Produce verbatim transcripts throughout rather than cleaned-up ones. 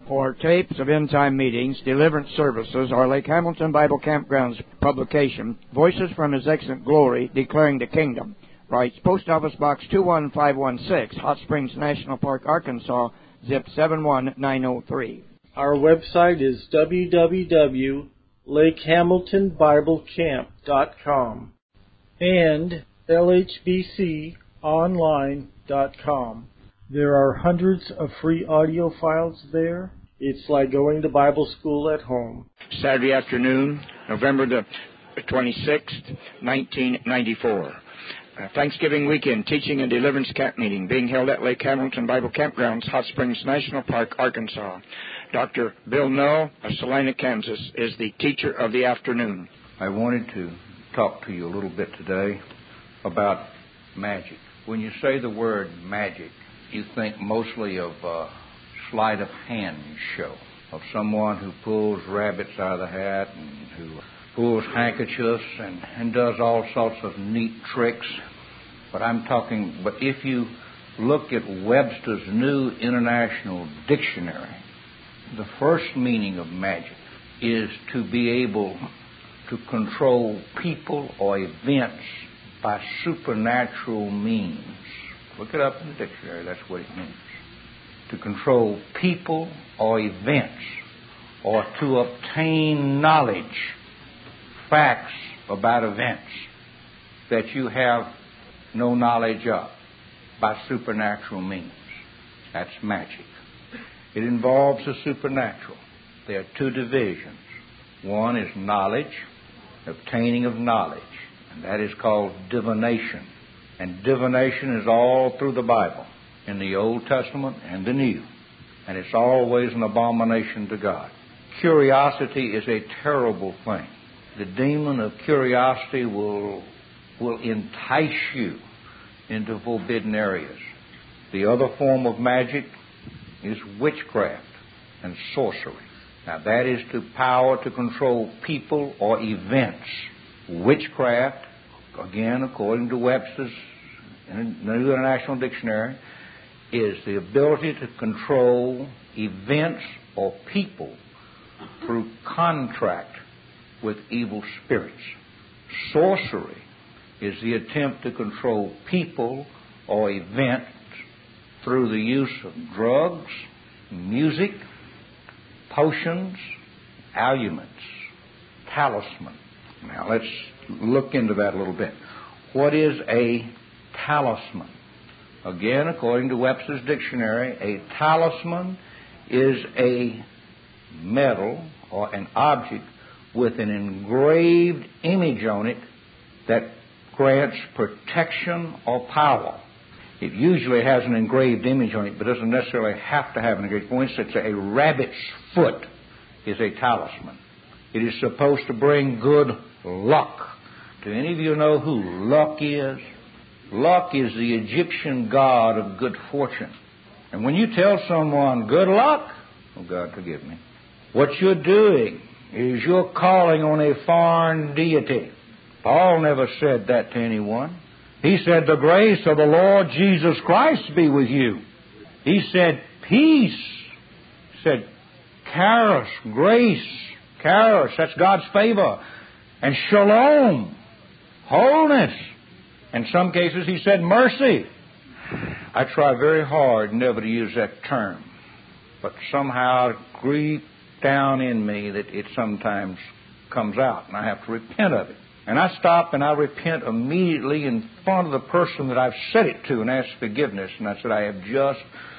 For tapes of end-time meetings, deliverance services, or Lake Hamilton Bible Campground's publication, Voices from His Excellent Glory, Declaring the Kingdom, writes Post Office Box two one five one six, Hot Springs National Park, Arkansas, zip seven one nine zero three. Our website is w w w dot lake hamilton bible camp dot com and l h b c online dot com. There are hundreds of free audio files there. It's like going to Bible school at home. Saturday afternoon, November the twenty-sixth, nineteen ninety-four. Uh, Thanksgiving weekend teaching and deliverance camp meeting being held at Lake Hamilton Bible Campgrounds, Hot Springs National Park, Arkansas. Doctor Bill Null of Salina, Kansas, is the teacher of the afternoon. I wanted to talk to you a little bit today about magic. When you say the word magic, you think mostly of a sleight of hand show, of someone who pulls rabbits out of the hat and who pulls handkerchiefs and, and does all sorts of neat tricks. But I'm talking, but if you look at Webster's New International Dictionary, the first meaning of magic is to be able to control people or events by supernatural means. Look it up in the dictionary, that's what it means. To control people or events, or to obtain knowledge, facts about events that you have no knowledge of by supernatural means. That's magic. It involves the supernatural. There are two divisions. One is knowledge, obtaining of knowledge, and that is called divination. And divination is all through the Bible, in the Old Testament and the New. And it's always an abomination to God. Curiosity is a terrible thing. The demon of curiosity will, will entice you into forbidden areas. The other form of magic is witchcraft and sorcery. Now that is to power to control people or events. Witchcraft, again, according to Webster's New International Dictionary, is the ability to control events or people through contract with evil spirits. Sorcery is the attempt to control people or events through the use of drugs, music, potions, aluments, talisman. Now let's look into that a little bit. What is a talisman? Again, according to Webster's Dictionary, a talisman is a metal or an object with an engraved image on it that grants protection or power. It usually has an engraved image on it, but doesn't necessarily have to have an engraved. For instance, a rabbit's foot is a talisman. It is supposed to bring good luck. Do any of you know who Luck is? Luck is the Egyptian god of good fortune. And when you tell someone good luck, oh God forgive me, what you're doing is you're calling on a foreign deity. Paul never said that to anyone. He said, the grace of the Lord Jesus Christ be with you. He said, peace. He said, charis, grace, charis, that's God's favor. And shalom, wholeness. In some cases, he said mercy. I try very hard never to use that term, but somehow deep down in me that it sometimes comes out, and I have to repent of it. And I stop and I repent immediately in front of the person that I've said it to and ask forgiveness. And I said, I have just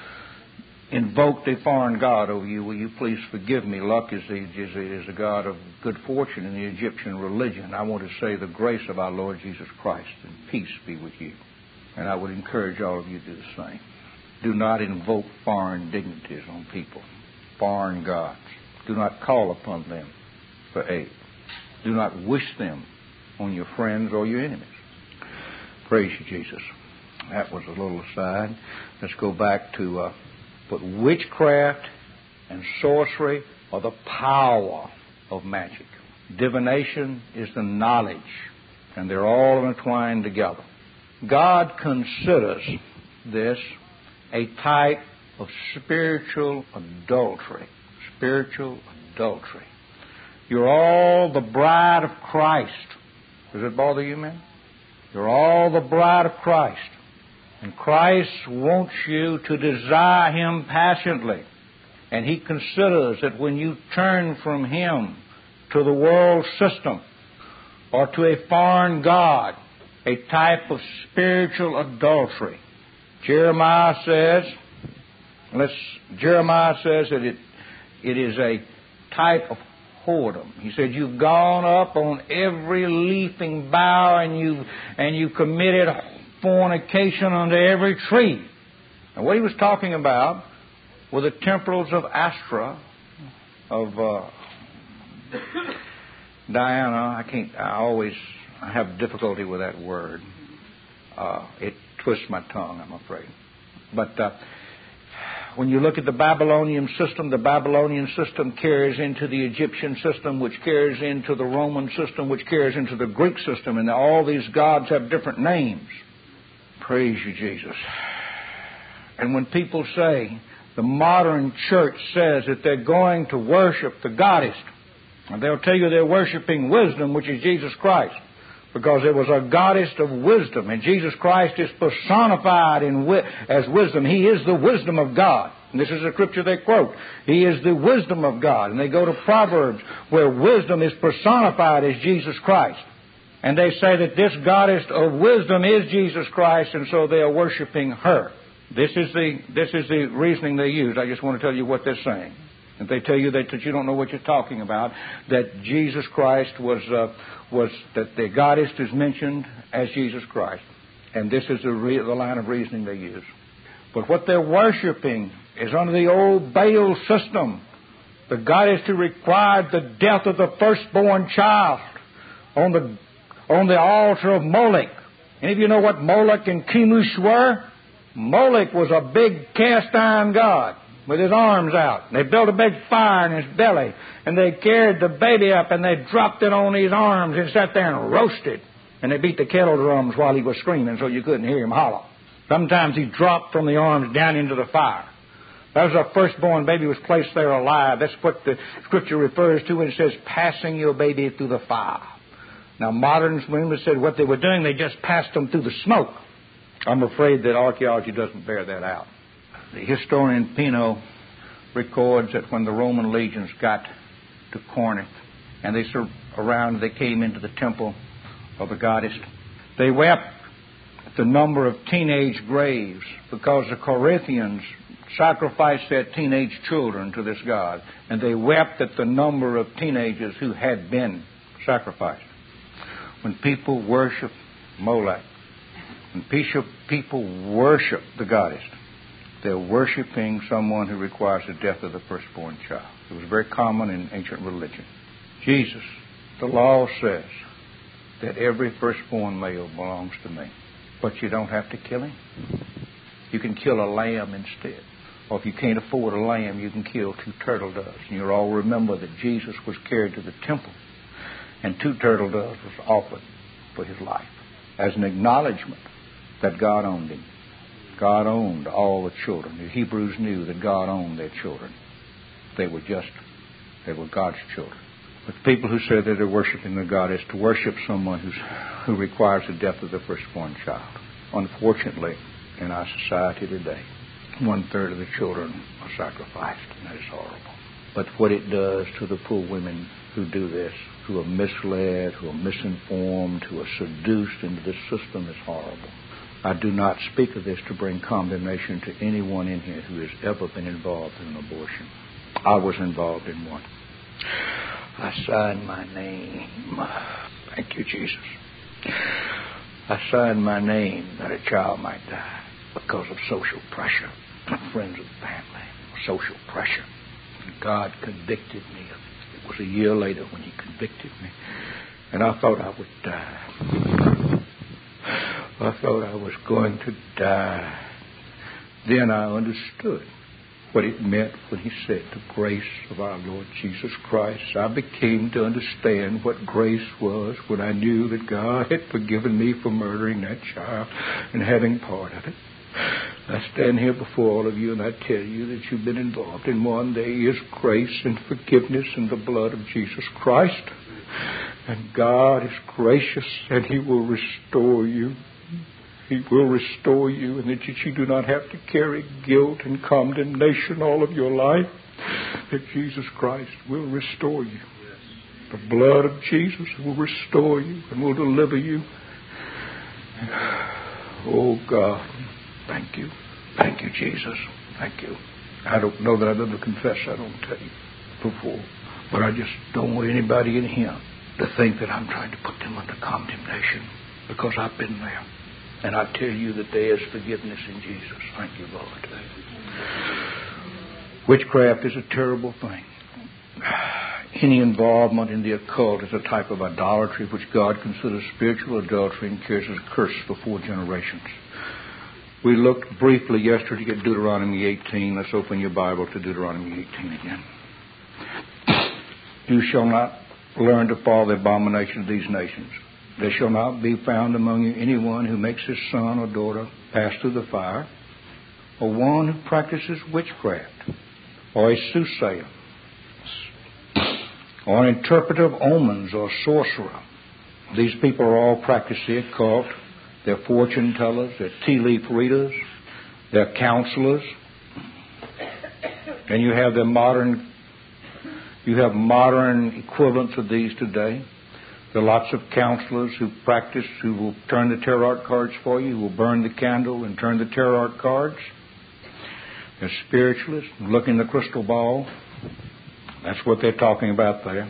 invoked a foreign god over you. Will you please forgive me? Luck is the, is, the, is the god of good fortune in the Egyptian religion. I want to say the grace of our Lord Jesus Christ and peace be with you. And I would encourage all of you to do the same. Do not invoke foreign dignities on people, foreign gods. Do not call upon them for aid. Do not wish them on your friends or your enemies. Praise you, Jesus. That was a little aside. Let's go back to uh, but witchcraft and sorcery are the power of magic. Divination is the knowledge, and they're all intertwined together. God considers this a type of spiritual adultery. Spiritual adultery. You're all the bride of Christ. Does it bother you, men? You're all the bride of Christ. And Christ wants you to desire Him passionately. And He considers that when you turn from Him to the world system or to a foreign god, a type of spiritual adultery. Jeremiah says, let's, Jeremiah says that it, it is a type of whoredom. He said, you've gone up on every leafing bough and you and you committed fornication under every tree. And what he was talking about were the temporals of Astra, of uh, Diana. I can't. I always have difficulty with that word. Uh, it twists my tongue, I'm afraid. But uh, when you look at the Babylonian system, the Babylonian system carries into the Egyptian system, which carries into the Roman system, which carries into the Greek system, and all these gods have different names. Praise you, Jesus. And when people say, the modern church says that they're going to worship the goddess, and they'll tell you they're worshiping wisdom, which is Jesus Christ, because there was a goddess of wisdom, and Jesus Christ is personified in wi- as wisdom. He is the wisdom of God. And this is a scripture they quote. He is the wisdom of God. And they go to Proverbs, where wisdom is personified as Jesus Christ. And they say that this goddess of wisdom is Jesus Christ, and so they are worshiping her. This is the this is the reasoning they use. I just want to tell you what they're saying. If they tell you that, that you don't know what you're talking about, that Jesus Christ was uh, was that the goddess is mentioned as Jesus Christ, and this is the, re- the line of reasoning they use. But what they're worshiping is under the old Baal system, the goddess who required the death of the firstborn child on the on the altar of Molech. Any of you know what Molech and Chemosh were? Molech was a big cast iron god with his arms out. They built a big fire in his belly, and they carried the baby up, and they dropped it on his arms and sat there and roasted. And they beat the kettle drums while he was screaming so you couldn't hear him holler. Sometimes he dropped from the arms down into the fire. That was a firstborn baby was placed there alive. That's what the Scripture refers to when it says, passing your baby through the fire. Now, moderns, when we said what they were doing, they just passed them through the smoke. I'm afraid that archaeology doesn't bear that out. The historian Pino records that when the Roman legions got to Corinth and they sur- around, they came into the temple of the goddess, they wept at the number of teenage graves because the Corinthians sacrificed their teenage children to this god, and they wept at the number of teenagers who had been sacrificed. When people worship Molech, when people worship the goddess, they're worshiping someone who requires the death of the firstborn child. It was very common in ancient religion. Jesus, the law says that every firstborn male belongs to me, but you don't have to kill him. You can kill a lamb instead. Or if you can't afford a lamb, you can kill two turtle doves. And you'll all remember that Jesus was carried to the temple, and two turtle doves was offered for his life as an acknowledgement that God owned him. God owned all the children. The Hebrews knew that God owned their children. They were just, they were God's children. But people who say that they're worshiping the goddess to worship someone who's, who requires the death of the firstborn child. Unfortunately, in our society today, one-third of the children are sacrificed, and that is horrible. But what it does to the poor women who do this, who are misled, who are misinformed, who are seduced into this system is horrible. I do not speak of this to bring condemnation to anyone in here who has ever been involved in an abortion. I was involved in one. I signed my name. Thank you, Jesus. I signed my name that a child might die because of social pressure, friends and family, social pressure. And God convicted me. It was a year later when He convicted me, and I thought I would die. I thought I was going to die. Then I understood what it meant when He said, the grace of our Lord Jesus Christ. I became to understand what grace was when I knew that God had forgiven me for murdering that child and having part of it. I stand here before all of you and I tell you that you've been involved in one. There is grace and forgiveness in the blood of Jesus Christ. And God is gracious and He will restore you. He will restore you, and that you do not have to carry guilt and condemnation all of your life. That Jesus Christ will restore you. The blood of Jesus will restore you and will deliver you. Oh God, thank you. Thank you, Jesus. Thank you. I don't know that I've ever confessed I don't tell you before, but I just don't want anybody in here to think that I'm trying to put them under condemnation, because I've been there. And I tell you that there is forgiveness in Jesus. Thank you, Lord. Witchcraft is a terrible thing. Any involvement in the occult is a type of idolatry which God considers spiritual adultery and carries as a curse for four generations. We looked briefly yesterday at Deuteronomy eighteen. Let's open your Bible to Deuteronomy eighteen again. You shall not learn to follow the abomination of these nations. There shall not be found among you anyone who makes his son or daughter pass through the fire, or one who practices witchcraft, or a soothsayer, or an interpreter of omens, or sorcerer. These people are all practicing the occult. They're fortune tellers, they're tea leaf readers, they're counselors. And you have the modern, you have modern equivalents of these today. There are lots of counselors who practice, who will turn the tarot cards for you, who will burn the candle and turn the tarot cards. They're spiritualists, look in the crystal ball. That's what they're talking about there.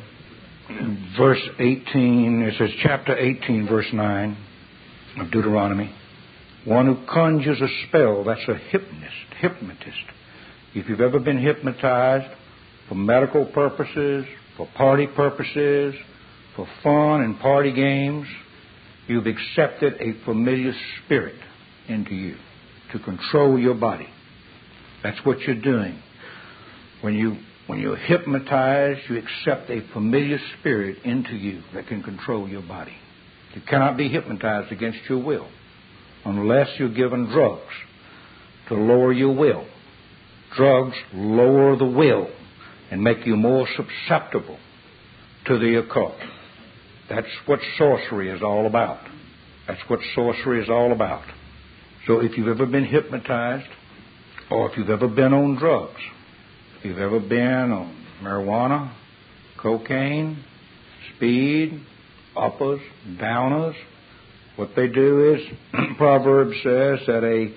In verse eighteen, it says chapter eighteen, verse nine of Deuteronomy. One who conjures a spell, that's a hypnotist, hypnotist. If you've ever been hypnotized for medical purposes, for party purposes, for fun and party games, you've accepted a familiar spirit into you to control your body. That's what you're doing. When you when you're hypnotized, you accept a familiar spirit into you that can control your body. You cannot be hypnotized against your will unless you're given drugs to lower your will. Drugs lower the will and make you more susceptible to the occult. That's what sorcery is all about. That's what sorcery is all about. So if you've ever been hypnotized, or if you've ever been on drugs, if you've ever been on marijuana, cocaine, speed, uppers, downers, what they do is, Proverbs says that a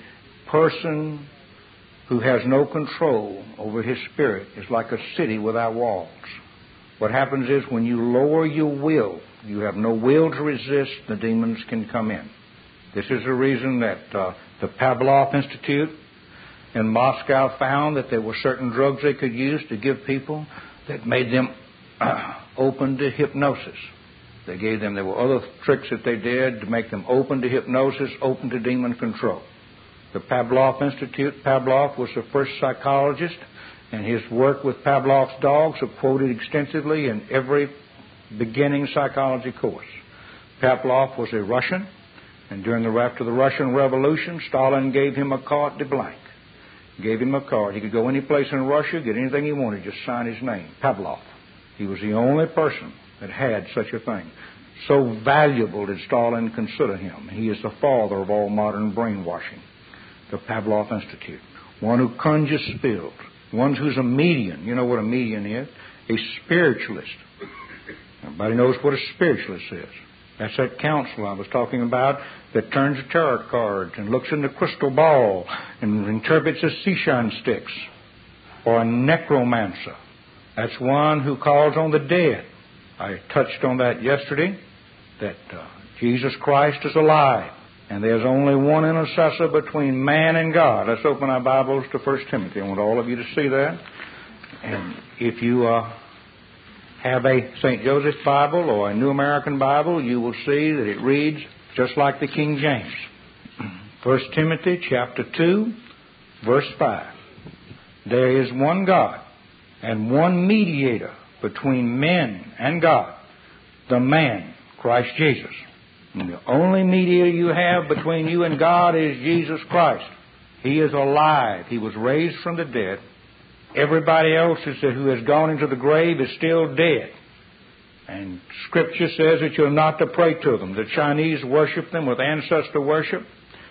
person who has no control over his spirit is like a city without walls. What happens is when you lower your will, you have no will to resist, the demons can come in. This is the reason that uh, the Pavlov Institute in Moscow found that there were certain drugs they could use to give people that made them uh, open to hypnosis. They gave them, there were other tricks that they did to make them open to hypnosis, open to demon control. The Pavlov Institute, Pavlov was the first psychologist, and his work with Pavlov's dogs are quoted extensively in every beginning psychology course. Pavlov was a Russian, and during the after the Russian Revolution, Stalin gave him a carte blanche. Gave him a card. He could go any place in Russia, get anything he wanted, just sign his name, Pavlov. He was the only person that had such a thing. So valuable did Stalin consider him. He is the father of all modern brainwashing. The Pavlov Institute. One who conjures spells. One who's a medium. You know what a medium is? A spiritualist. Everybody knows what a spiritualist is. That's that counselor I was talking about that turns the tarot cards and looks in the crystal ball and interprets the seashine sticks. Or a necromancer. That's one who calls on the dead. I touched on that yesterday, that uh, Jesus Christ is alive. And there's only one intercessor between man and God. Let's open our Bibles to First Timothy. I want all of you to see that. And if you uh, have a Saint Joseph's Bible or a New American Bible, you will see that it reads just like the King James. First Timothy chapter two, verse five. There is one God and one mediator between men and God, the man, Christ Jesus. And the only mediator you have between you and God is Jesus Christ. He is alive. He was raised from the dead. Everybody else is, who has gone into the grave is still dead. And Scripture says that you're not to pray to them. The Chinese worship them with ancestor worship.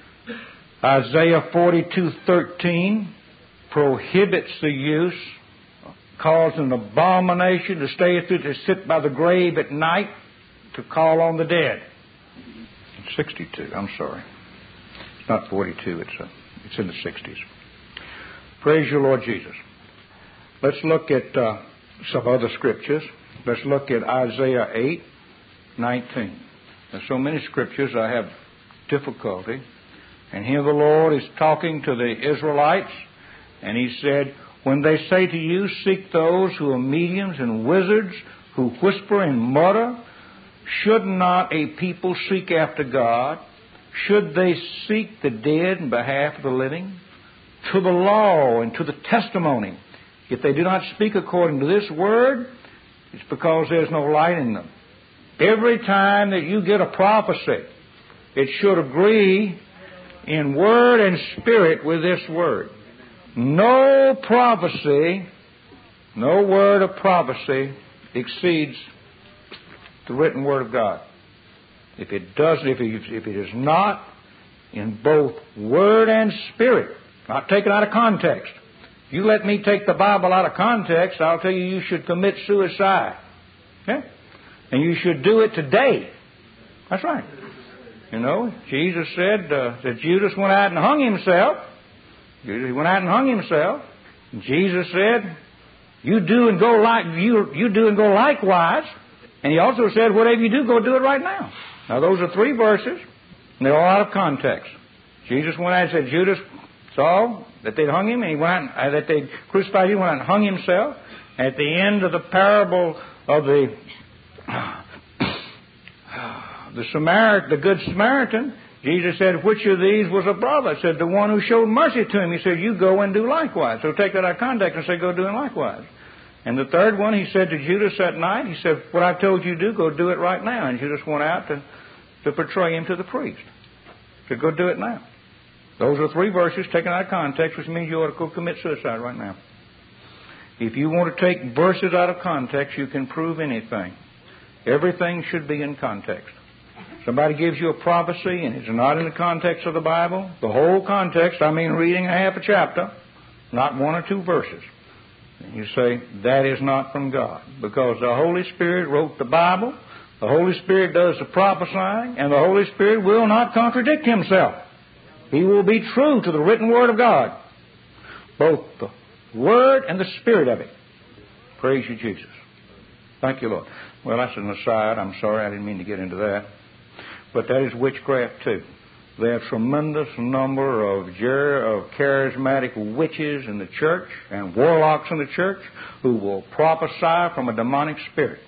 Isaiah forty-two thirteen prohibits the use, calls an abomination to stay to sit by the grave at night to call on the dead. sixty-two, I'm sorry. It's not forty-two, it's, a, it's in the sixties. Praise you, Lord Jesus. Let's look at uh, some other scriptures. Let's look at Isaiah eight nineteen. There's so many scriptures I have difficulty. And here the Lord is talking to the Israelites, and He said, when they say to you, seek those who are mediums and wizards, who whisper and mutter, should not a people seek after God? Should they seek the dead in behalf of the living? To the law and to the testimony. If they do not speak according to this word, it's because there's no light in them. Every time that you get a prophecy, it should agree in word and spirit with this word. No prophecy, no word of prophecy exceeds the written word of God. If it does, if it, if it is not in both word and spirit, not taken out of context. You let me take the Bible out of context, I'll tell you you should commit suicide. Okay? And you should do it today. That's right. You know, Jesus said uh, that Judas went out and hung himself. He went out and hung himself. And Jesus said, "You do and go like you you do and go likewise." And He also said, "Whatever you do, go do it right now." Now, those are three verses, and they're all out of context. Jesus went out and said, Judas saw that they'd hung him, and he went out and, uh, that they crucified him, went out and hung himself. And at the end of the parable of the the Samaritan, the Good Samaritan, Jesus said, "Which of these was a brother?" He said, "The one who showed mercy to him." He said, "You go and do likewise." So take that out of context and say, "Go do it likewise." And the third one, He said to Judas that night, He said, "What I told you to do, go do it right now." And Judas went out to, to betray him to the priest. He said, "Go do it now." Those are three verses taken out of context, which means you ought to go commit suicide right now. If you want to take verses out of context, you can prove anything. Everything should be in context. Somebody gives you a prophecy and it's not in the context of the Bible, the whole context, I mean reading a half a chapter, not one or two verses. And you say, that is not from God. Because the Holy Spirit wrote the Bible, the Holy Spirit does the prophesying, and the Holy Spirit will not contradict Himself. He will be true to the written Word of God. Both the Word and the Spirit of it. Praise you, Jesus. Thank you, Lord. Well, that's an aside. I'm sorry, I didn't mean to get into that. But that is witchcraft, too. There are a tremendous number of, ger- of charismatic witches in the church and warlocks in the church who will prophesy from a demonic spirit.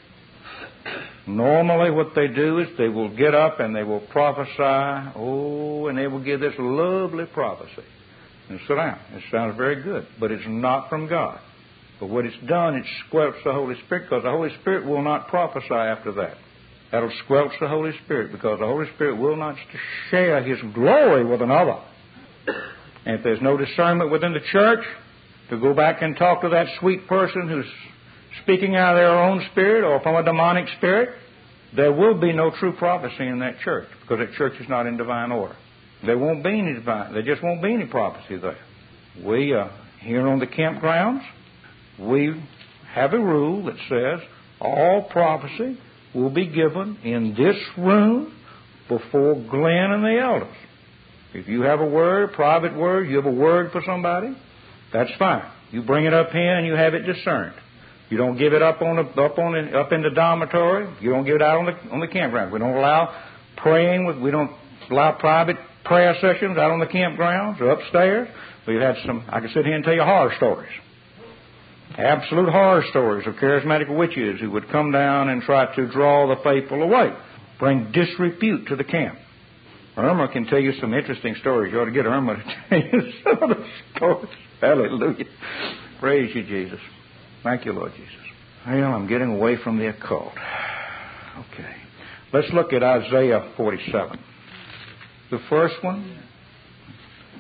Normally what they do is they will get up and they will prophesy, oh, and they will give this lovely prophecy. And sit down. It sounds very good, but it's not from God. But what it's done, it squelched the Holy Spirit, because the Holy Spirit will not prophesy after that. That'll squelch the Holy Spirit, because the Holy Spirit will not share His glory with another. And if there's no discernment within the church to go back and talk to that sweet person who's speaking out of their own spirit or from a demonic spirit, there will be no true prophecy in that church, because that church is not in divine order. There won't be any divine, there just won't be any prophecy there. We, uh, here on the campgrounds, we have a rule that says all prophecy will be given in this room before Glenn and the elders. If you have a word, private word, you have a word for somebody, that's fine. You bring it up here and you have it discerned. You don't give it up on the, up on the, up in the dormitory. You don't give it out on the on the campground. We don't allow praying with. We don't allow private prayer sessions out on the campgrounds or upstairs. We've had some. I can sit here and tell you horror stories. Absolute horror stories of charismatic witches who would come down and try to draw the faithful away, bring disrepute to the camp. Irma can tell you some interesting stories. You ought to get Irma to tell you some of the stories. Hallelujah. Praise you, Jesus. Thank you, Lord Jesus. Well, I'm getting away from the occult. Okay. Let's look at Isaiah forty-seven. The first one,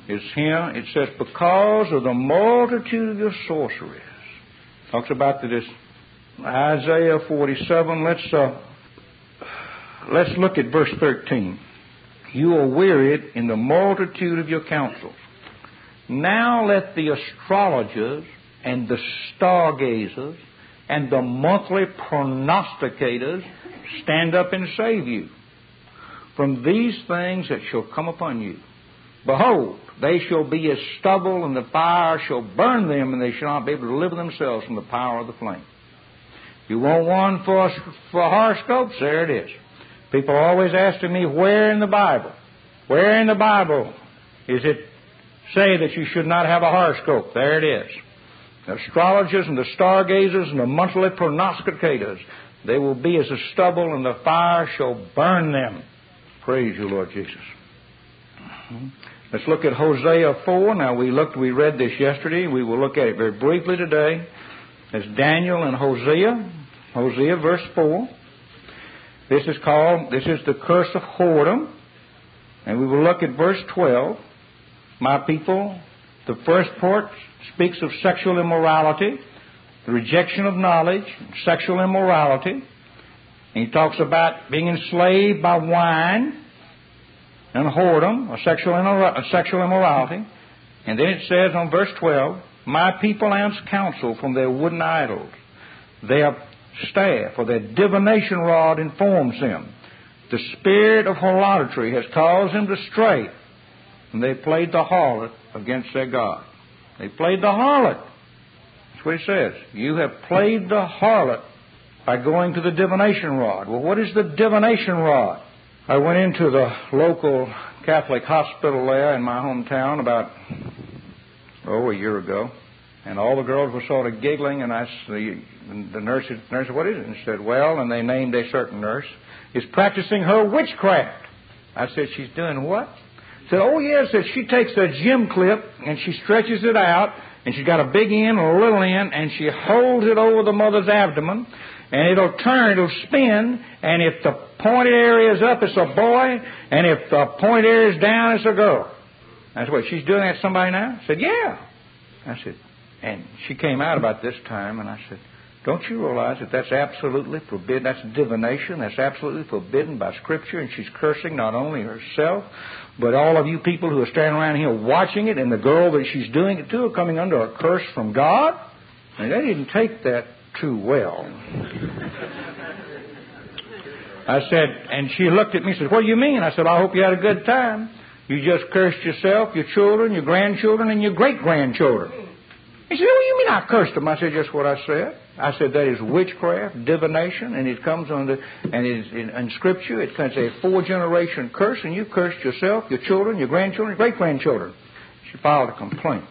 It's here. It says, because of the multitude of your sorceries. Talks about this Isaiah forty-seven. Let's uh, let's look at verse thirteen. You are wearied in the multitude of your counsels. Now let the astrologers and the stargazers and the monthly prognosticators stand up and save you from these things that shall come upon you. Behold, they shall be as stubble, and the fire shall burn them, and they shall not be able to deliver themselves from the power of the flame. You want one for, for horoscopes? There it is. People are always asking me, where in the Bible? Where in the Bible is it say that you should not have a horoscope? There it is. The astrologers and the stargazers and the monthly prognosticators, they will be as a stubble, and the fire shall burn them. Praise you, Lord Jesus. Let's look at Hosea four. Now, we looked, we read this yesterday. We will look at it very briefly today. It's Daniel and Hosea. Hosea, verse four. This is called, this is the curse of whoredom. And we will look at verse twelve. My people, the first part speaks of sexual immorality, the rejection of knowledge, sexual immorality. And he talks about being enslaved by wine and whoredom, or sexual, immor- sexual immorality. And then it says on verse twelve, my people answer counsel from their wooden idols. Their staff or their divination rod informs them. The spirit of harlotry has caused them to stray, and they played the harlot against their God. They played the harlot. That's what it says. You have played the harlot by going to the divination rod. Well, what is the divination rod? I went into the local Catholic hospital there in my hometown about, oh, a year ago. And all the girls were sort of giggling, and I, the, the nurse, nurse said, what is it? And she said, well, and they named a certain nurse, is practicing her witchcraft. I said, she's doing what? She said, oh, yes, said she takes a gem clip, and she stretches it out, and she's got a big end and a little end, and she holds it over the mother's abdomen, and it'll turn, it'll spin, and if the pointed area is up, it's a boy, and if the pointed area is down, it's a girl. I said, what, she's doing that to somebody now? I said, yeah. I said, and she came out about this time, and I said, don't you realize that that's absolutely forbidden? That's divination. That's absolutely forbidden by Scripture, and she's cursing not only herself, but all of you people who are standing around here watching it, and the girl that she's doing it to are coming under a curse from God. And they didn't take that too well. I said, and she looked at me and said, what do you mean? I said, I hope you had a good time. You just cursed yourself, your children, your grandchildren, and your great-grandchildren. He said, what do you mean I cursed them? I said, just what I said. I said, that is witchcraft, divination, and it comes under, and it is in, in Scripture, it comes a four-generation curse, and you cursed yourself, your children, your grandchildren, your great-grandchildren. She filed a complaint.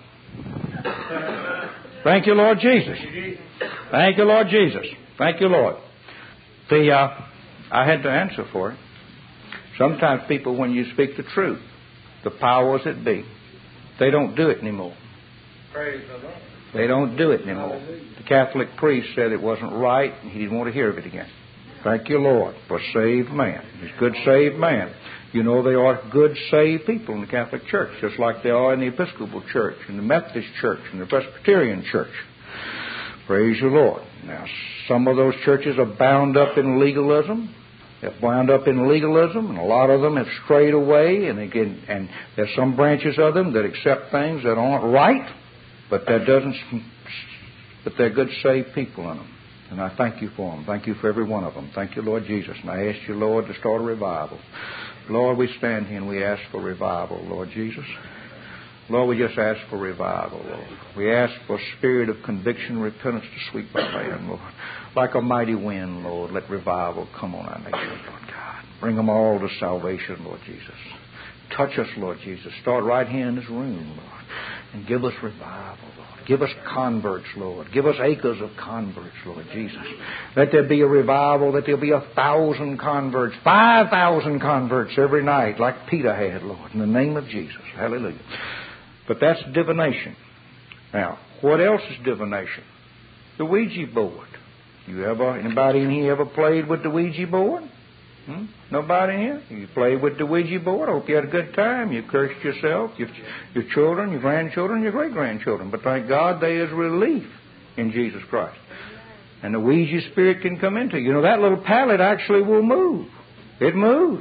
Thank you, Lord Jesus. Thank you, Lord Jesus. Thank you, Lord. The, uh, I had to answer for it. Sometimes people, when you speak the truth, the powers that be, they don't do it anymore. Praise the Lord. They don't do it anymore. The Catholic priest said it wasn't right, and he didn't want to hear of it again. Thank you, Lord, for a saved man. He's a good saved man. You know, they are good saved people in the Catholic Church, just like they are in the Episcopal Church, in the Methodist Church, in the Presbyterian Church. Praise you, Lord. Now, some of those churches are bound up in legalism. They're bound up in legalism, and a lot of them have strayed away, and, they get, and there's some branches of them that accept things that aren't right, but that doesn't, but they're good saved people in them. And I thank you for them. Thank you for every one of them. Thank you, Lord Jesus. And I ask you, Lord, to start a revival. Lord, we stand here and we ask for revival, Lord Jesus. Lord, we just ask for revival, Lord. We ask for a spirit of conviction, repentance to sweep our land, Lord. Like a mighty wind, Lord, let revival come on our nation, Lord God. Bring them all to salvation, Lord Jesus. Touch us, Lord Jesus. Start right here in this room, Lord. And give us revival, Lord. Give us converts, Lord. Give us acres of converts, Lord Jesus. Let there be a revival. Let there be a thousand converts, five thousand converts every night, like Peter had, Lord, in the name of Jesus. Hallelujah. But that's divination. Now, what else is divination? The Ouija board. You ever, anybody in here ever played with the Ouija board? Hmm? Nobody here? You played with the Ouija board. I hope you had a good time. You cursed yourself, your, your children, your grandchildren, your great-grandchildren. But thank God there is relief in Jesus Christ. And the Ouija spirit can come into you. You know, that little pallet actually will move. It moves.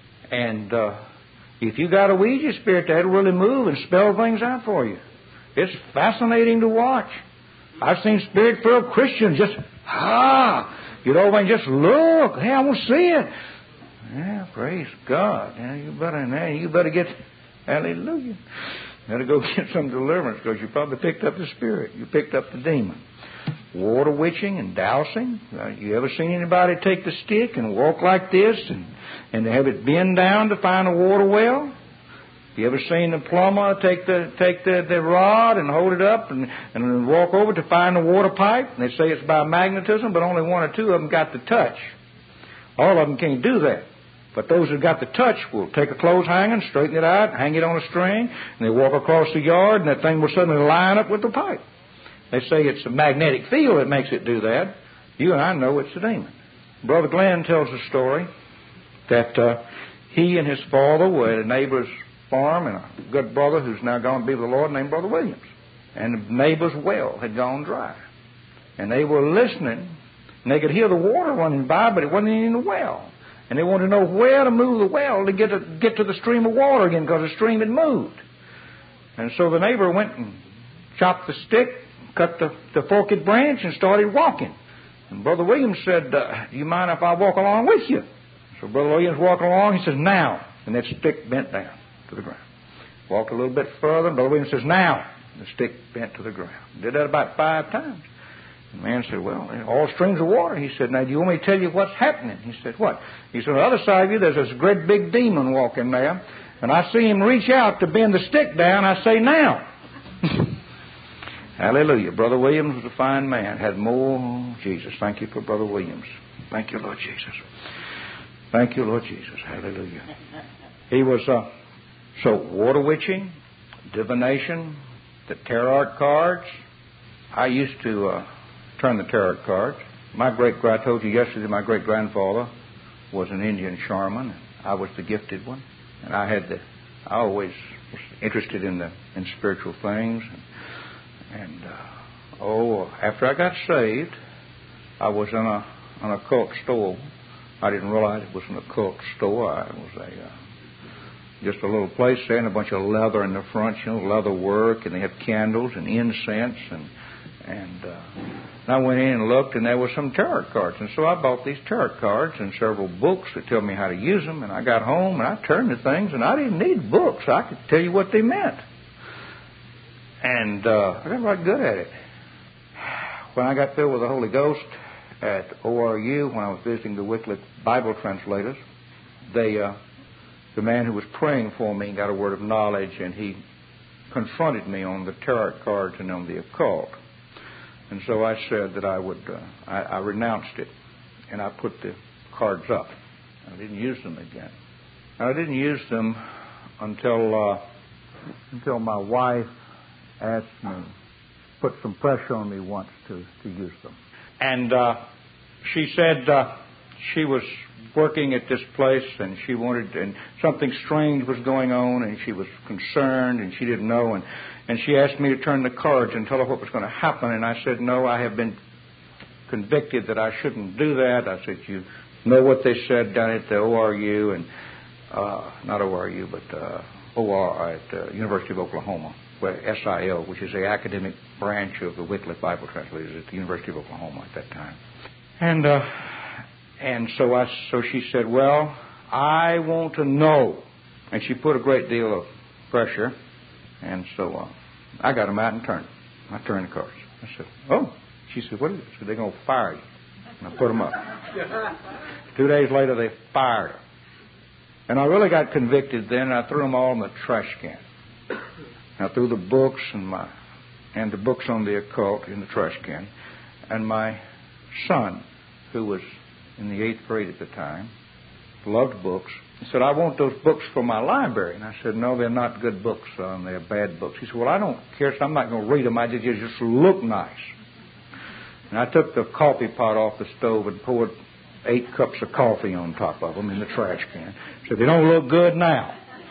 And uh, if you got a Ouija spirit, that'll really move and spell things out for you. It's fascinating to watch. I've seen spirit-filled Christians just, ah, you know, and just look. Hey, I want to see it. Yeah, praise God. Yeah, you better, you better get, hallelujah. You better go get some deliverance because you probably picked up the spirit. You picked up the demon. Water witching and dousing. Uh, you ever seen anybody take the stick and walk like this and, and have it bend down to find a water well? You ever seen the plumber take the take the, the rod and hold it up and, and walk over to find the water pipe? And they say it's by magnetism, but only one or two of them got the touch. All of them can't do that. But those who got the touch will take a clothes hanger, straighten it out, hang it on a string, and they walk across the yard, and that thing will suddenly line up with the pipe. They say it's a magnetic field that makes it do that. You and I know it's a demon. Brother Glenn tells a story that uh, he and his father were at a neighbor's farm, and a good brother who's now gone to be with the Lord named Brother Williams. And the neighbor's well had gone dry. And they were listening, and they could hear the water running by, but it wasn't in the well. And they wanted to know where to move the well to get to, get to the stream of water again, because the stream had moved. And so the neighbor went and chopped the stick, cut the, the forked branch, and started walking. And Brother Williams said, uh, do you mind if I walk along with you? So Brother Williams walked along. He says, now. And that stick bent down to the ground. Walked a little bit further. Brother Williams says, now. And the stick bent to the ground. Did that about five times. The man said, well, all streams of water. He said, now, do you want me to tell you what's happening? He said, what? He said, on the other side of you, there's this great big demon walking there. And I see him reach out to bend the stick down. I say, now. Hallelujah. Brother Williams was a fine man. Had more Jesus. Thank you for Brother Williams. Thank you, Lord Jesus. Thank you, Lord Jesus. Hallelujah. He was, uh, so, water witching, divination, the tarot cards. I used to uh, turn the tarot cards. My great, I told you yesterday, my great-grandfather was an Indian shaman. I was the gifted one. And I had the, I always was interested in the, in spiritual things. And, And, uh, oh, after I got saved, I was in a, an occult store. I didn't realize it was an occult store. I was a, uh, just a little place there and a bunch of leather in the front, you know, leather work, and they had candles and incense. And, and, uh, and I went in and looked, and there were some tarot cards. And so I bought these tarot cards and several books that tell me how to use them. And I got home, and I turned the things, and I didn't need books. I could tell you what they meant. And uh, I got right good at it. When I got filled with the Holy Ghost at O R U, when I was visiting the Wycliffe Bible translators, they, uh, the man who was praying for me got a word of knowledge, and he confronted me on the tarot cards and on the occult. And so I said that I would, uh, I, I renounced it, and I put the cards up. I didn't use them again. And I didn't use them until uh, until my wife asked me, put some pressure on me once to, to use them. And uh, she said uh, she was working at this place, and she wanted, and something strange was going on, and she was concerned, and she didn't know, and, and she asked me to turn the cards and tell her what was going to happen, and I said, no, I have been convicted that I shouldn't do that. I said, you know what they said down at the O R U, and uh, not O R U, but uh, O R at uh, University of Oklahoma. Well, S I O, which is the academic branch of the Wycliffe Bible translators at the University of Oklahoma at that time. And uh, and so I so she said, well, I want to know. And she put a great deal of pressure. And so uh, I got them out and turned them. I turned the cards. I said, oh. She said, what is it? I said, they're going to fire you. And I put them up. Two days later, they fired her. And I really got convicted then. I threw them all in the trash can. I threw the books and my and the books on the occult in the trash can. And my son, who was in the eighth grade at the time, loved books. He said, I want those books for my library. And I said, no, they're not good books, son. They're bad books. He said, well, I don't care, so I'm not going to read them. I just, just look nice. And I took the coffee pot off the stove and poured eight cups of coffee on top of them in the trash can. Said, they don't look good now.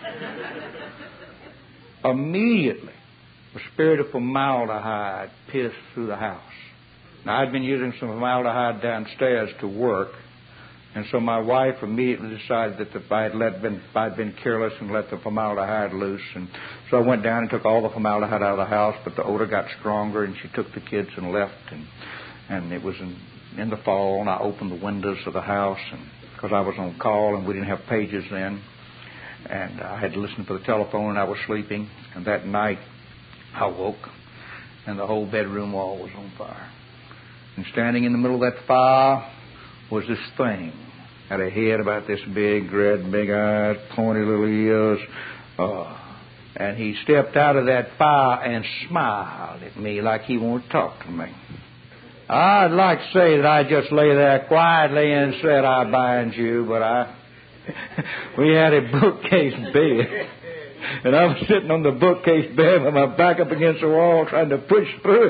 Immediately, the spirit of formaldehyde pierced through the house. Now, I'd been using some formaldehyde downstairs to work, and so my wife immediately decided that if I had let been, if I'd been careless and let the formaldehyde loose. And so I went down and took all the formaldehyde out of the house, but the odor got stronger, and she took the kids and left. And, and it was in, in the fall, and I opened the windows of the house and because I was on call, and we didn't have pages then. And I had to listen for the telephone, and I was sleeping. And that night, I woke, and the whole bedroom wall was on fire. And standing in the middle of that fire was this thing. Had a head about this big, red, big eyes, pointy little ears. Uh, and he stepped out of that fire and smiled at me like he wanted to talk to me. I'd like to say that I just lay there quietly and said, I bind you, but I... we had a bookcase bed. And I was sitting on the bookcase bed with my back up against the wall trying to push through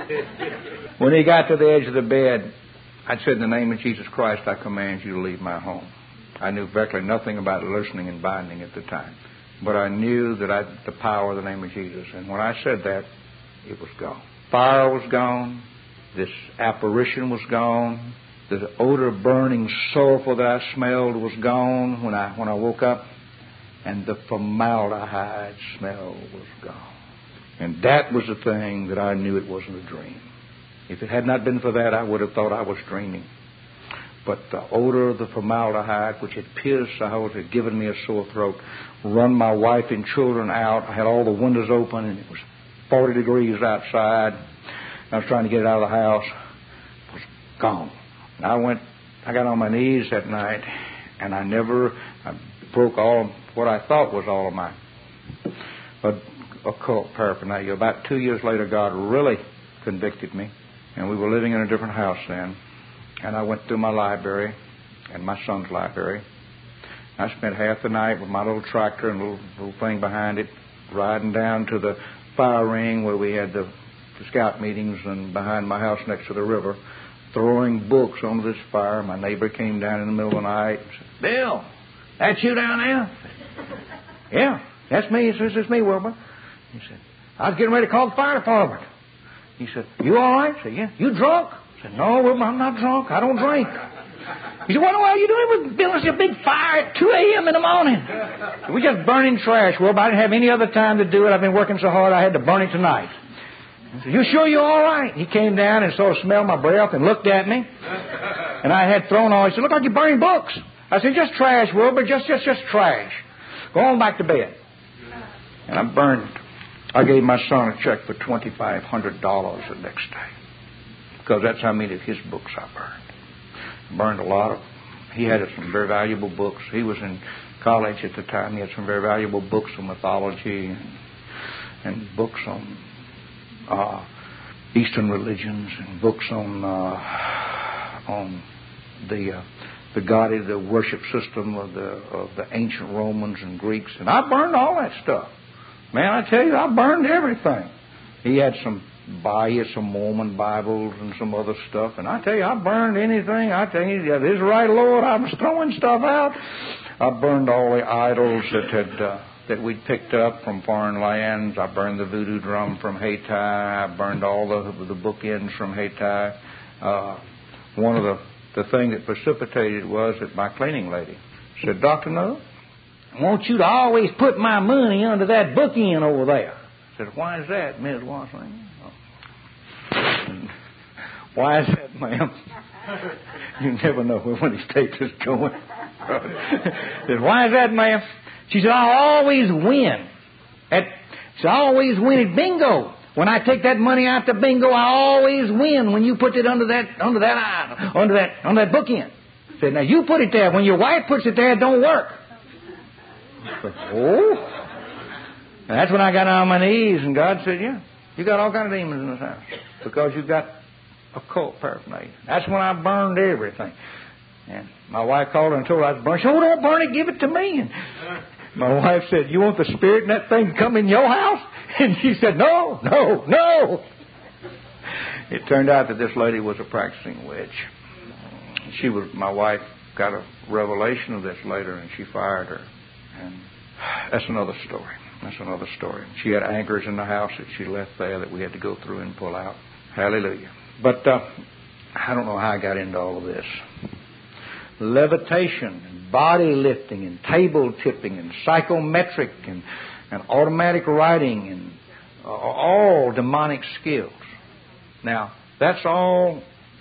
it. When he got to the edge of the bed, I said, in the name of Jesus Christ, I command you to leave my home. I knew virtually nothing about loosening and binding at the time. But I knew that I the power of the name of Jesus. And when I said that, it was gone. Fire was gone. This apparition was gone. The odor of burning sulfur that I smelled was gone when I when I woke up. And the formaldehyde smell was gone. And that was the thing that I knew it wasn't a dream. If it had not been for that, I would have thought I was dreaming. But the odor of the formaldehyde, which had pierced the house, had given me a sore throat, run my wife and children out. I had all the windows open, and it was forty degrees outside. I was trying to get it out of the house. It was gone. And I went, I got on my knees that night, and I never, I broke all what I thought was all of my occult paraphernalia. About two years later, God really convicted me, and we were living in a different house then. And I went through my library and my son's library. I spent half the night with my little tractor and little, little thing behind it, riding down to the fire ring where we had the, the scout meetings, and behind my house next to the river, throwing books onto this fire. My neighbor came down in the middle of the night and said, Bill, that's you down there? Yeah, that's me. He says, it's me, Wilbur. He said, I was getting ready to call the fire department. He said, you all right? I said, yeah. You drunk? I said, no, Wilbur, I'm not drunk. I don't drink. He said, what are you doing with building a big fire at two a.m. in the morning? We're just burning trash, Wilbur. I didn't have any other time to do it. I've been working so hard I had to burn it tonight. I said, you sure you're all right? He came down and sort of smelled my breath and looked at me. And I had thrown all. He said, look like you're burning books. I said, just trash, Wilbur, just, just, just trash. Go on back to bed. And I burned. I gave my son a check for twenty-five hundred dollars the next day, because that's how many of his books I burned. I burned a lot of them. He had some very valuable books. He was in college at the time. He had some very valuable books on mythology and, and books on uh, Eastern religions and books on uh, on the uh, the God, the worship system of the of the ancient Romans and Greeks. And I burned all that stuff. Man, I tell you, I burned everything. He had some, he had some Mormon Bibles and some other stuff. And I tell you, I burned anything. I tell you, yeah, this is right, Lord. I was throwing stuff out. I burned all the idols that had uh, that we'd picked up from foreign lands. I burned the voodoo drum from Haiti. I burned all the the bookends from Haiti. Uh, one of the the thing that precipitated was that my cleaning lady said, Doctor No, I want you to always put my money under that bookend over there. I said, why is that, Miz Watson? Oh. Why is that, ma'am? You never know where one of these tapes is going. I said, why is that, ma'am? She said, I always win. At, she said, I always win at bingo. When I take that money out to bingo, I always win when you put it under that under that under that under that bookend. I said, now you put it there. When your wife puts it there, it don't work. I said, oh. And that's when I got on my knees, and God said, yeah, you got all kinds of demons in this house because you got occult paraphernalia. That's when I burned everything. And my wife called her and told her I was burned. She said, oh, don't burn it, give it to me. And my wife said, you want the spirit in that thing to come in your house? And she said, no, no, no. It turned out that this lady was a practicing witch. she was, my wife got a revelation of this later, and she fired her. And that's another story. That's another story. She had anchors in the house that she left there that we had to go through and pull out. Hallelujah. But uh, I don't know how I got into all of this. Levitation, and body lifting, and table tipping, and psychometric, and, and automatic writing, and uh, all demonic skills. Now, that's all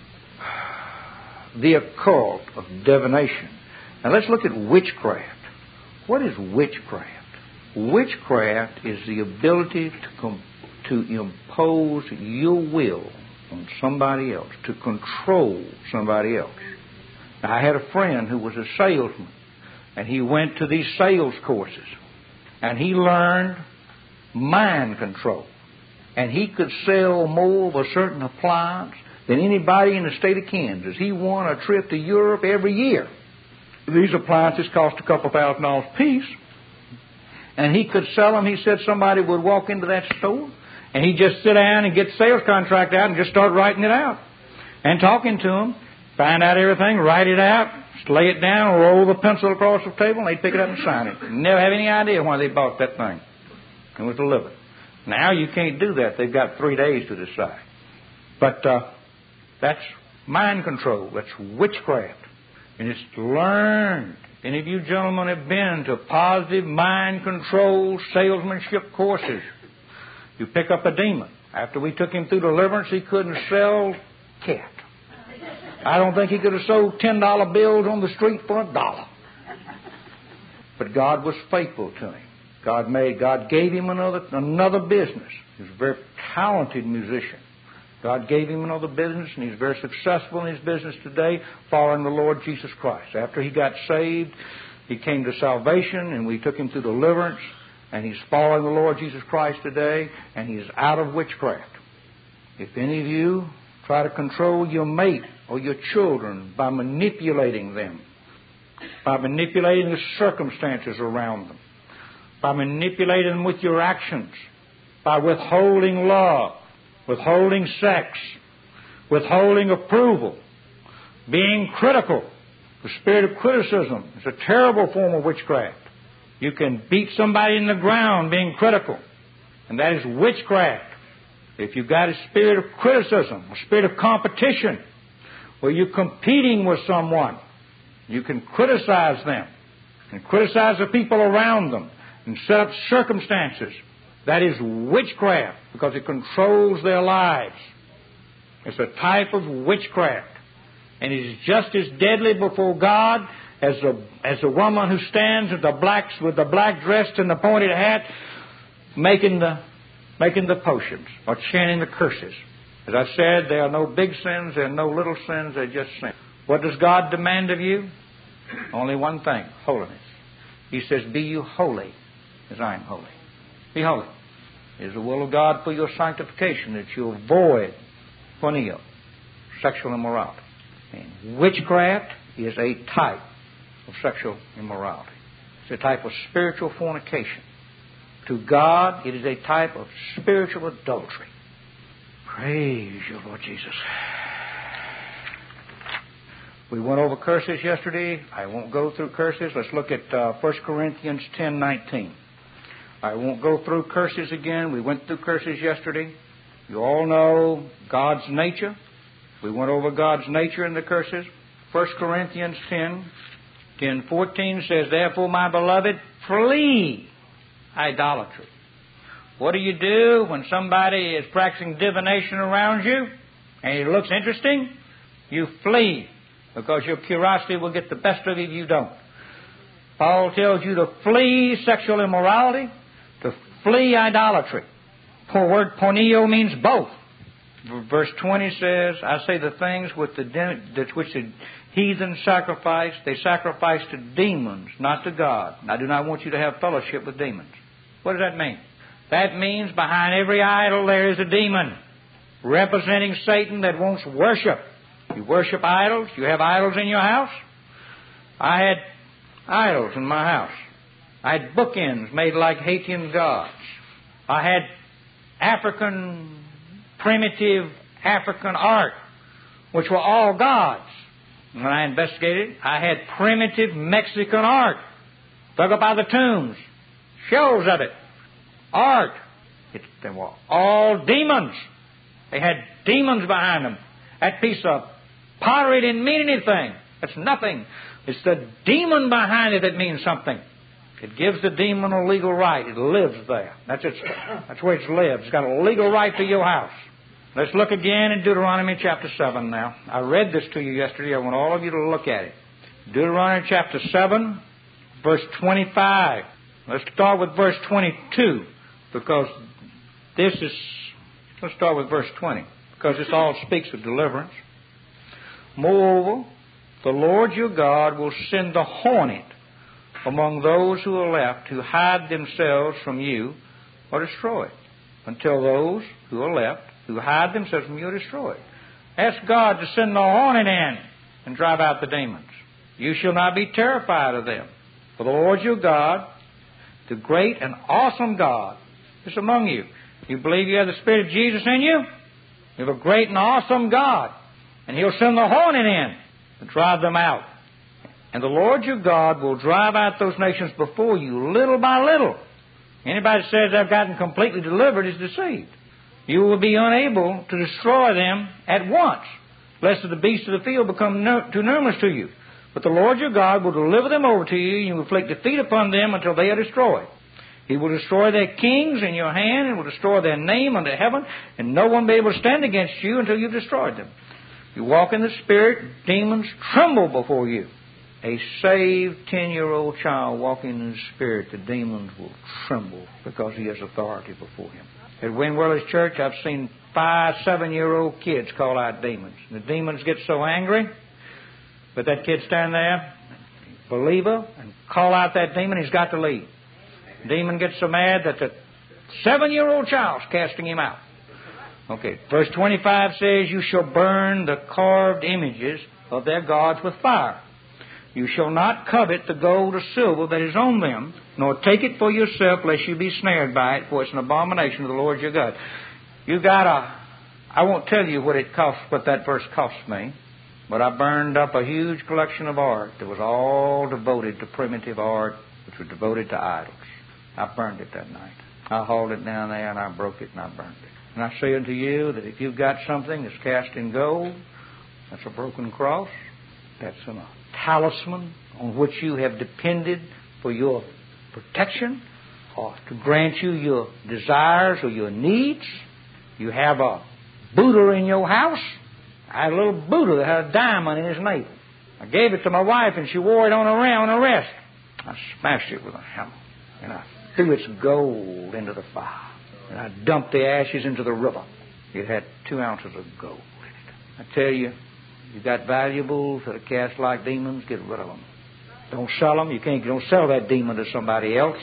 the occult of divination. Now, let's look at witchcraft. What is witchcraft? Witchcraft is the ability to com- to impose your will on somebody else, to control somebody else. Now, I had a friend who was a salesman, and he went to these sales courses, and he learned mind control. And he could sell more of a certain appliance than anybody in the state of Kansas. He won a trip to Europe every year. These appliances cost a couple thousand dollars a piece. And he could sell them. He said somebody would walk into that store, and he'd just sit down and get the sales contract out and just start writing it out. And talking to them, find out everything, write it out, lay it down, roll the pencil across the table, and they'd pick it up and sign it. Never have any idea why they bought that thing. It was delivered. Now you can't do that. They've got three days to decide. But uh, that's mind control. That's witchcraft. And it's learned. Any of you gentlemen have been to positive mind control salesmanship courses. You pick up a demon. After we took him through deliverance, he couldn't sell cat. I don't think he could have sold ten dollar bills on the street for a dollar. But God was faithful to him. God made, God gave him another another business. He was a very talented musician. God gave him another business, and he's very successful in his business today, following the Lord Jesus Christ. After he got saved, he came to salvation, and we took him through deliverance, and he's following the Lord Jesus Christ today, and he's out of witchcraft. If any of you try to control your mate or your children by manipulating them, by manipulating the circumstances around them, by manipulating them with your actions, by withholding love, withholding sex, withholding approval, being critical. The spirit of criticism is a terrible form of witchcraft. You can beat somebody in the ground being critical, and that is witchcraft. If you've got a spirit of criticism, a spirit of competition, where you're competing with someone, you can criticize them and criticize the people around them and set up circumstances. That is witchcraft, because it controls their lives. It's a type of witchcraft. And it is just as deadly before God as the, as the woman who stands with the blacks with the black dress and the pointed hat making the making the potions or chanting the curses. As I said, there are no big sins, there are no little sins, they're just sins. What does God demand of you? Only one thing, holiness. He says, be you holy as I am holy. Be holy. It is the will of God for your sanctification that you avoid porneia, sexual immorality. And witchcraft is a type of sexual immorality. It's a type of spiritual fornication. To God, it is a type of spiritual adultery. Praise you, Lord Jesus. We went over curses yesterday. I won't go through curses. Let's look at uh, First Corinthians ten nineteen. I won't go through curses again. We went through curses yesterday. You all know God's nature. We went over God's nature in the curses. First Corinthians ten, ten fourteen says, therefore, my beloved, flee idolatry. What do you do when somebody is practicing divination around you and it looks interesting? You flee, because your curiosity will get the best of you if you don't. Paul tells you to flee sexual immorality, to flee idolatry. The word porneo means both. Verse twenty says, I say the things with the de- which the heathen sacrifice, they sacrifice to demons, not to God. And I do not want you to have fellowship with demons. What does that mean? That means behind every idol there is a demon representing Satan that wants worship. You worship idols. You have idols in your house. I had idols in my house. I had bookends made like Haitian gods. I had African, primitive African art, which were all gods. When I investigated, I had primitive Mexican art dug up out of the tombs. Shows of it. Art. It, they were all demons. They had demons behind them. That piece of pottery didn't mean anything. It's nothing. It's the demon behind it that means something. It gives the demon a legal right. It lives there. That's its, that's where it lives. It's got a legal right to your house. Let's look again in Deuteronomy chapter seven now. I read this to you yesterday. I want all of you to look at it. Deuteronomy chapter seven, verse twenty-five. Let's start with verse twenty-two, because this is... Let's start with verse twenty, because this all speaks of deliverance. Moreover, the Lord your God will send the hornet among those who are left, who hide themselves from you or destroyed, until those who are left, who hide themselves from you are destroyed. Ask God to send the hornet in and drive out the demons. You shall not be terrified of them. For the Lord your God, the great and awesome God, is among you. You believe you have the Spirit of Jesus in you? You have a great and awesome God. And He'll send the hornet in to drive them out. And the Lord your God will drive out those nations before you, little by little. Anybody that says they've gotten completely delivered is deceived. You will be unable to destroy them at once, lest the beasts of the field become no, too numerous to you. But the Lord your God will deliver them over to you, and you will inflict defeat upon them until they are destroyed. He will destroy their kings in your hand, and will destroy their name under heaven, and no one will be able to stand against you until you've destroyed them. You walk in the Spirit, demons tremble before you. A saved ten-year-old child walking in the Spirit, the demons will tremble because he has authority before him. At Windweller's church, I've seen five, seven-year-old kids call out demons. The demons get so angry, but that kid stand there, believer, and call out that demon, he's got to leave. The demon gets so mad that the seven-year-old child's casting him out. Okay, verse twenty-five says, you shall burn the carved images of their gods with fire. You shall not covet the gold or silver that is on them, nor take it for yourself, lest you be snared by it, for it's an abomination to the Lord your God. You got a... I won't tell you what it cost, what that verse cost me, but I burned up a huge collection of art that was all devoted to primitive art, which was devoted to idols. I burned it that night. I hauled it down there and I broke it and I burned it. And I say unto you that if you've got something that's cast in gold, that's a broken cross, that's a talisman on which you have depended for your protection or to grant you your desires or your needs. You have a Buddha in your house. I had a little Buddha that had a diamond in his navel. I gave it to my wife and she wore it on her, on her wrist. I smashed it with a hammer and I threw its gold into the fire. And I dumped the ashes into the river. It had two ounces of gold in it. I tell you, you got valuables that are cast like demons, get rid of them. Don't sell them. You can't. Don't sell that demon to somebody else.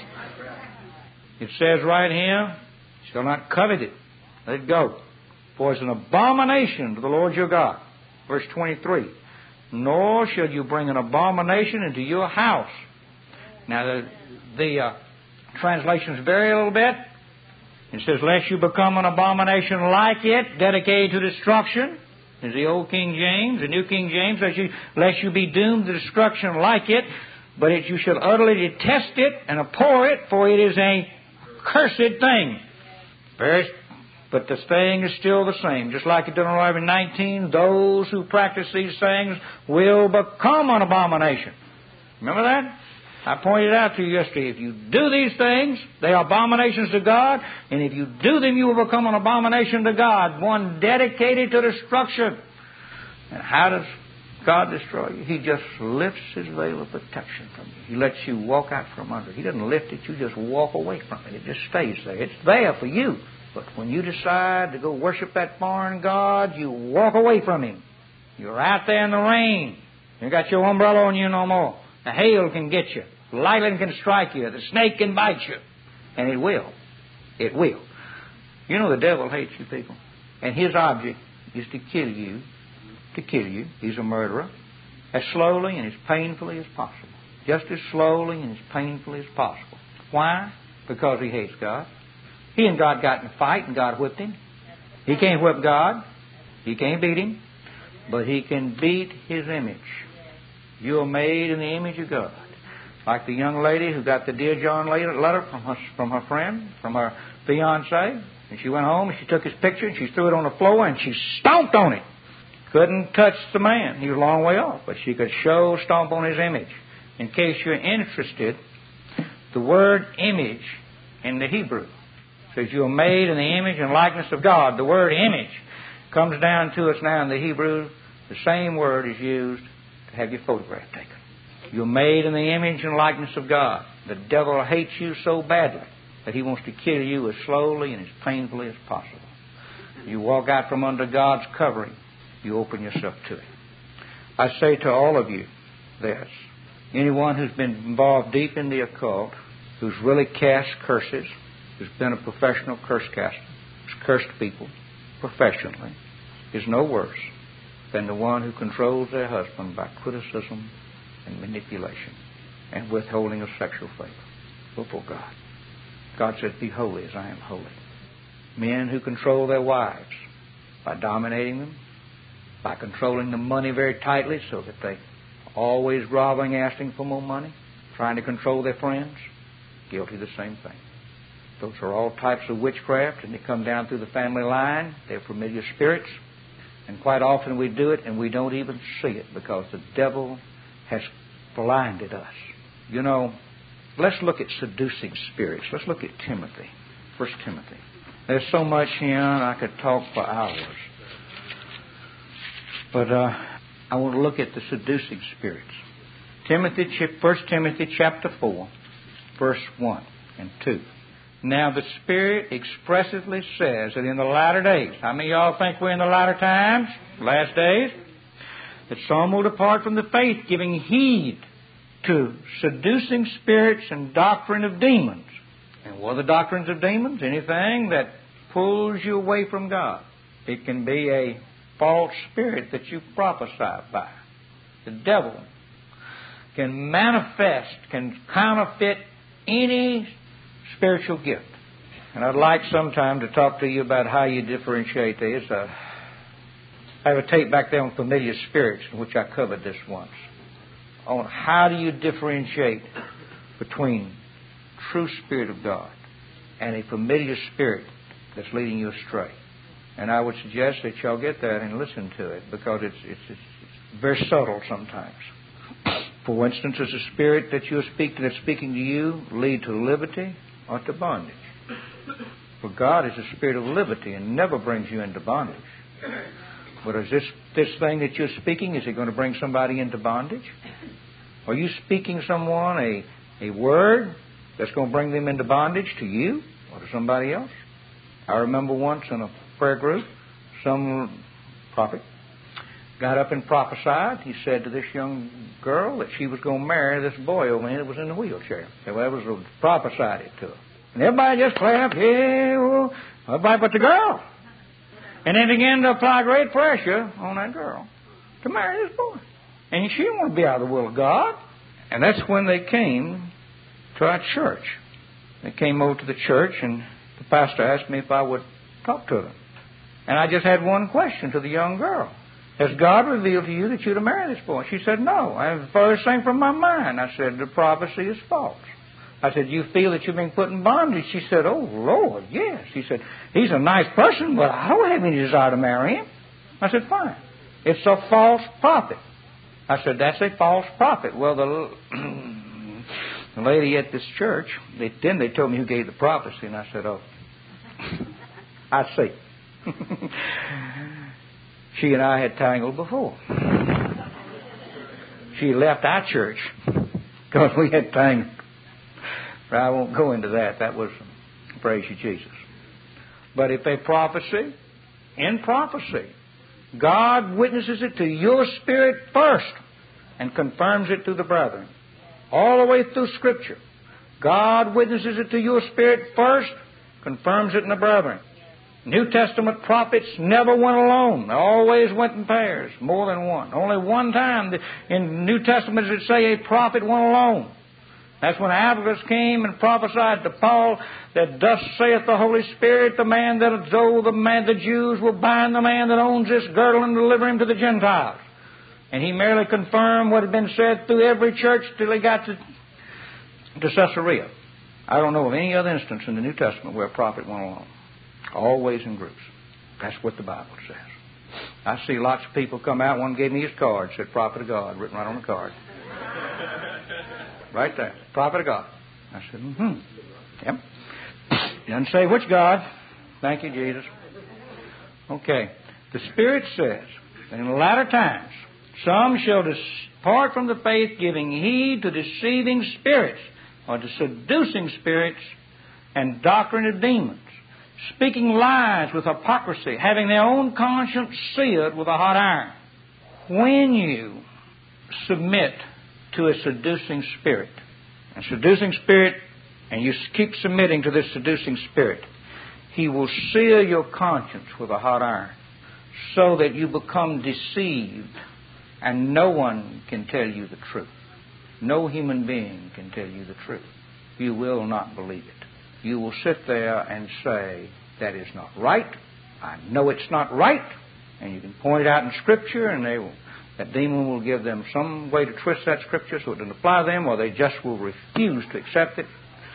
It says right here, you shall not covet it. Let it go. For it's an abomination to the Lord your God. Verse twenty-three. Nor shall you bring an abomination into your house. Now the, the uh, translations vary a little bit. It says, lest you become an abomination like it, dedicated to destruction. There's the old King James. The New King James says, you, lest you be doomed to destruction like it, but it, you shall utterly detest it and abhor it, for it is a cursed thing. Very, but the thing is still the same. Just like in Deuteronomy nineteen, those who practice these things will become an abomination. Remember that? I pointed out to you yesterday, if you do these things, they are abominations to God, and if you do them, you will become an abomination to God, one dedicated to destruction. And how does God destroy you? He just lifts His veil of protection from you. He lets you walk out from under it. He doesn't lift it, you just walk away from it. It just stays there. It's there for you. But when you decide to go worship that foreign god, you walk away from Him. You're out there in the rain. You got your umbrella on you no more. The hail can get you. Lightning can strike you. The snake can bite you. And it will. It will. You know the devil hates you people. And his object is to kill you. To kill you. He's a murderer. As slowly and as painfully as possible. Just as slowly and as painfully as possible. Why? Because he hates God. He and God got in a fight and God whipped him. He can't whip God. He can't beat him. but he can beat his image. You are made in the image of God. Like the young lady who got the Dear John letter from her, from her friend, from her fiancé. And she went home and she took his picture and she threw it on the floor and she stomped on it. Couldn't touch the man. He was a long way off. But she could show stomp on his image. In case you're interested, the word image in the Hebrew says you are made in the image and likeness of God. The word image comes down to us now in the Hebrew. The same word is used to have your photograph taken. You're made in the image and likeness of God. The devil hates you so badly that he wants to kill you as slowly and as painfully as possible. You walk out from under God's covering. You open yourself to it. I say to all of you this. Anyone who's been involved deep in the occult, who's really cast curses, who's been a professional curse caster, who's cursed people professionally, is no worse than the one who controls their husband by criticism and manipulation and withholding of sexual favor before God. God said, be holy as I am holy. Men who control their wives by dominating them, by controlling the money very tightly so that they always robbing, asking for more money, trying to control their friends, guilty of the same thing. Those are all types of witchcraft, and they come down through the family line. They're familiar spirits, and quite often we do it and we don't even see it because the devil has blinded us. You know, let's look at seducing spirits. Let's look at Timothy, First Timothy. There's so much here, and I could talk for hours. But uh, I want to look at the seducing spirits. Timothy, First Timothy chapter four, verse one and two. Now the Spirit expressively says that in the latter days, how many of y'all think we're in the latter times, last days? That some will depart from the faith, giving heed to seducing spirits and doctrine of demons. And what are the doctrines of demons? Anything that pulls you away from God. It can be a false spirit that you prophesy by. The devil can manifest, can counterfeit any spiritual gift. And I'd like sometime to talk to you about how you differentiate these. Uh, I have a tape back there on familiar spirits, in which I covered this once, on how do you differentiate between true Spirit of God and a familiar spirit that's leading you astray. And I would suggest that y'all get that and listen to it, because it's, it's, it's very subtle sometimes. For instance, does the spirit that you're speaking, that's speaking to you lead to liberty or to bondage? For God is a spirit of liberty and never brings you into bondage. But is this, this thing that you're speaking, is it going to bring somebody into bondage? Are you speaking someone a, a word that's going to bring them into bondage to you or to somebody else? I remember once in a prayer group, some prophet got up and prophesied. He said to this young girl that she was going to marry this boy over here that was in the wheelchair. So that was prophesied it to her. And everybody just clapped, yeah, well, everybody but the girl. And they began to apply great pressure on that girl to marry this boy. And she didn't want to be out of the will of God. And that's when they came to our church. They came over to the church, and the pastor asked me if I would talk to them. And I just had one question to the young girl. Has God revealed to you that you're to marry this boy? She said, no. And the furthest thing from my mind. I said, the prophecy is false. I said, you feel that you're being put in bondage? She said, oh, Lord, yes. She said, he's a nice person, but I don't have any desire to marry him. I said, fine. It's a false prophet. I said, that's a false prophet. Well, the, the lady at this church, they, then they told me who gave the prophecy, and I said, oh, I see. She and I had tangled before. She left our church because we had tangled. But I won't go into that. That was, praise you, Jesus. But if a prophecy, in prophecy, God witnesses it to your spirit first and confirms it to the brethren. All the way through Scripture. God witnesses it to your spirit first, confirms it in the brethren. New Testament prophets never went alone. They always went in pairs, more than one. Only one time in the New Testament does it say a prophet went alone. That's when Agabus came and prophesied to Paul that thus saith the Holy Spirit, the man that though the man the Jews will bind the man that owns this girdle and deliver him to the Gentiles. And he merely confirmed what had been said through every church till he got to, to Caesarea. I don't know of any other instance in the New Testament where a prophet went alone. Always in groups. That's what the Bible says. I see lots of people come out. One gave me his card, said Prophet of God, written right on the card. Right there. Prophet of God. I said, mm-hmm. Yep. He doesn't say which God. Thank you, Jesus. Okay. The Spirit says that in the latter times, some shall depart from the faith, giving heed to deceiving spirits, or to seducing spirits, and doctrine of demons, speaking lies with hypocrisy, having their own conscience seared with a hot iron. When you submit to a seducing spirit, a seducing spirit, and you keep submitting to this seducing spirit, he will sear your conscience with a hot iron, so that you become deceived, and no one can tell you the truth. No human being can tell you the truth. You will not believe it. You will sit there and say, that is not right. I know it's not right. And you can point it out in Scripture, and they will, that demon will give them some way to twist that Scripture so it doesn't apply to them, or they just will refuse to accept it.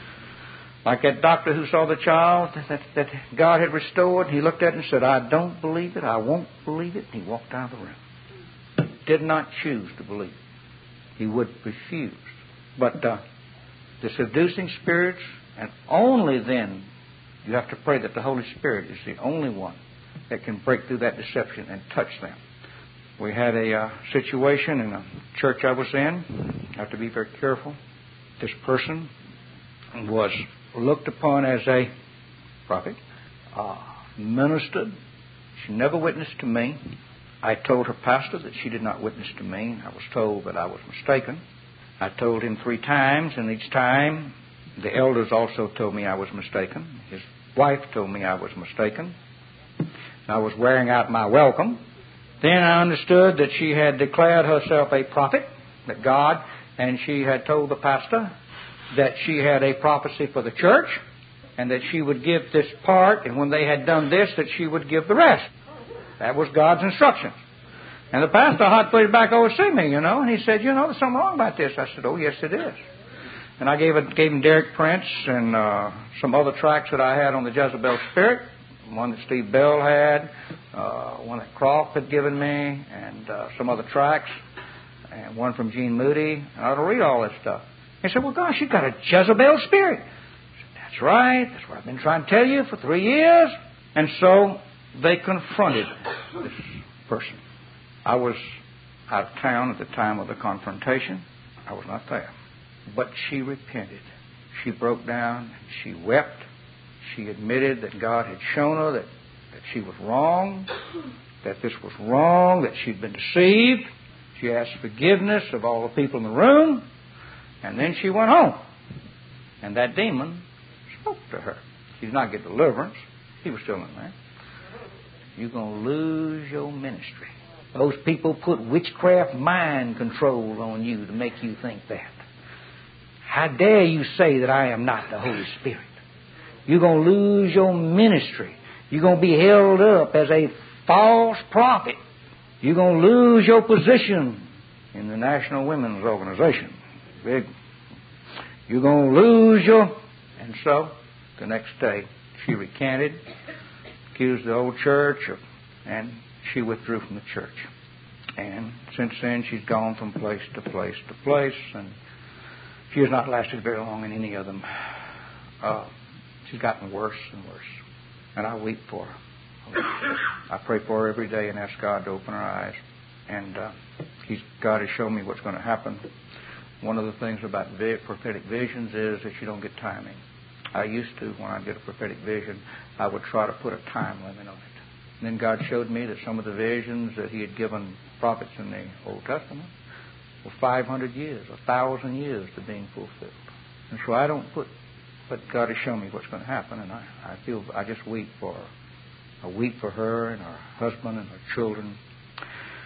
Like that doctor who saw the child that, that God had restored, he looked at it and said, I don't believe it, I won't believe it. And he walked out of the room. Did not choose to believe. He would refuse. But uh, the seducing spirits, and only then you have to pray that the Holy Spirit is the only one that can break through that deception and touch them. We had a uh, situation in a church I was in. I have to be very careful. This person was looked upon as a prophet, uh, ministered. She never witnessed to me. I told her pastor that she did not witness to me. I was told that I was mistaken. I told him three times, and each time the elders also told me I was mistaken. His wife told me I was mistaken. I was wearing out my welcome. Then I understood that she had declared herself a prophet, that God, and she had told the pastor that she had a prophecy for the church, and that she would give this part, and when they had done this, that she would give the rest. That was God's instructions. And the pastor hot-footed back over to see me, you know, and he said, you know, there's something wrong about this. I said, oh, yes, it is. And I gave, it, gave him Derek Prince and uh, some other tracts that I had on the Jezebel spirit, one that Steve Bell had, uh, one that Croft had given me, and uh, some other tracts, and one from Gene Moody. And I ought to read all this stuff. He said, well, gosh, you've got a Jezebel spirit. I said, that's right. That's what I've been trying to tell you for three years. And so they confronted this person. I was out of town at the time of the confrontation. I was not there. But she repented. She broke down. She wept. She admitted that God had shown her that, that she was wrong, that this was wrong, that she'd been deceived. She asked forgiveness of all the people in the room. And then she went home. And that demon spoke to her. She did not get deliverance. He was still in there. You're going to lose your ministry. Those people put witchcraft mind control on you to make you think that. How dare you say that I am not the Holy Spirit? You're going to lose your ministry. You're going to be held up as a false prophet. You're going to lose your position in the National Women's Organization. Big. You're going to lose your... And so, the next day, she recanted, accused the old church, of, and she withdrew from the church. And since then, she's gone from place to place to place, and she has not lasted very long in any of them. Uh, she's gotten worse and worse. And I weep for her. I pray for her every day and ask God to open her eyes. And uh, he's, God has shown me what's going to happen. One of the things about vi- prophetic visions is that you don't get timing. I used to, when I get a prophetic vision, I would try to put a time limit on it. And then God showed me that some of the visions that He had given prophets in the Old Testament were five hundred years, one thousand years to being fulfilled. And so I don't put, but God has shown me what's going to happen, and I, I feel, I just weep for her. I weep for her and her husband and her children.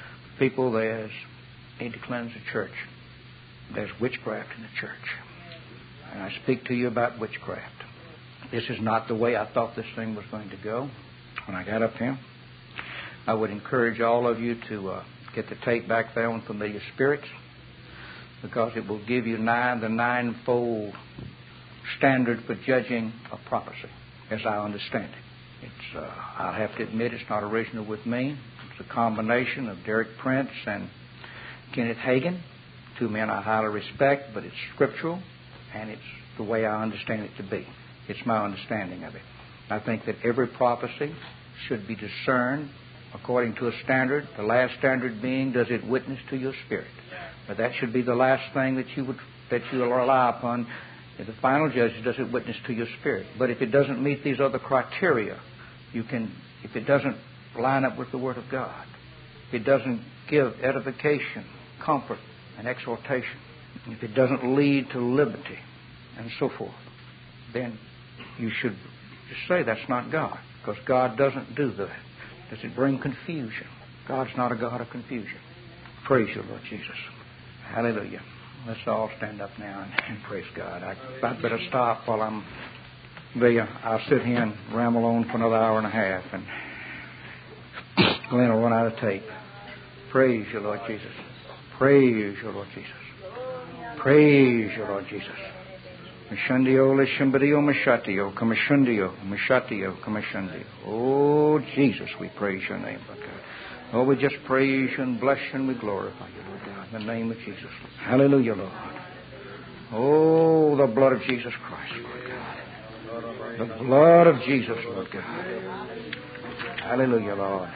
People, there's need to cleanse the church. There's witchcraft in the church. And I speak to you about witchcraft. This is not the way I thought this thing was going to go when I got up here. I would encourage all of you to uh, get the tape back there on familiar spirits, because it will give you nine, the ninefold standard for judging a prophecy, as I understand it. It's, uh, I have to admit, it's not original with me. It's a combination of Derek Prince and Kenneth Hagin, two men I highly respect, but it's scriptural, and it's the way I understand it to be. It's my understanding of it. I think that every prophecy should be discerned according to a standard, the last standard being, does it witness to your spirit? But that should be the last thing that you would that you will rely upon. If the final judge, does it witness to your spirit? But if it doesn't meet these other criteria, you can, if it doesn't line up with the Word of God, if it doesn't give edification, comfort, and exhortation, if it doesn't lead to liberty, and so forth, then you should just say that's not God, because God doesn't do that. Does it bring confusion? God's not a God of confusion. Praise you, Lord Jesus. Hallelujah. Let's all stand up now and, and praise God. I, I'd better stop while I'm there. I'll sit here and ramble on for another hour and a half, and Glenn will run out of tape. Praise you, Lord Jesus. Praise you, Lord Jesus. Praise you, Lord Jesus. Mishandio, Lishambadio, Mishatio, Commishandio, Mishatio, Commishandio. Oh, Jesus, we praise your name, Lord God. Oh, we just praise you and bless you and we glorify you, Lord God, in the name of Jesus. Hallelujah, Lord. Oh, the blood of Jesus Christ, Lord God. The blood of Jesus, Lord God. Hallelujah, Lord.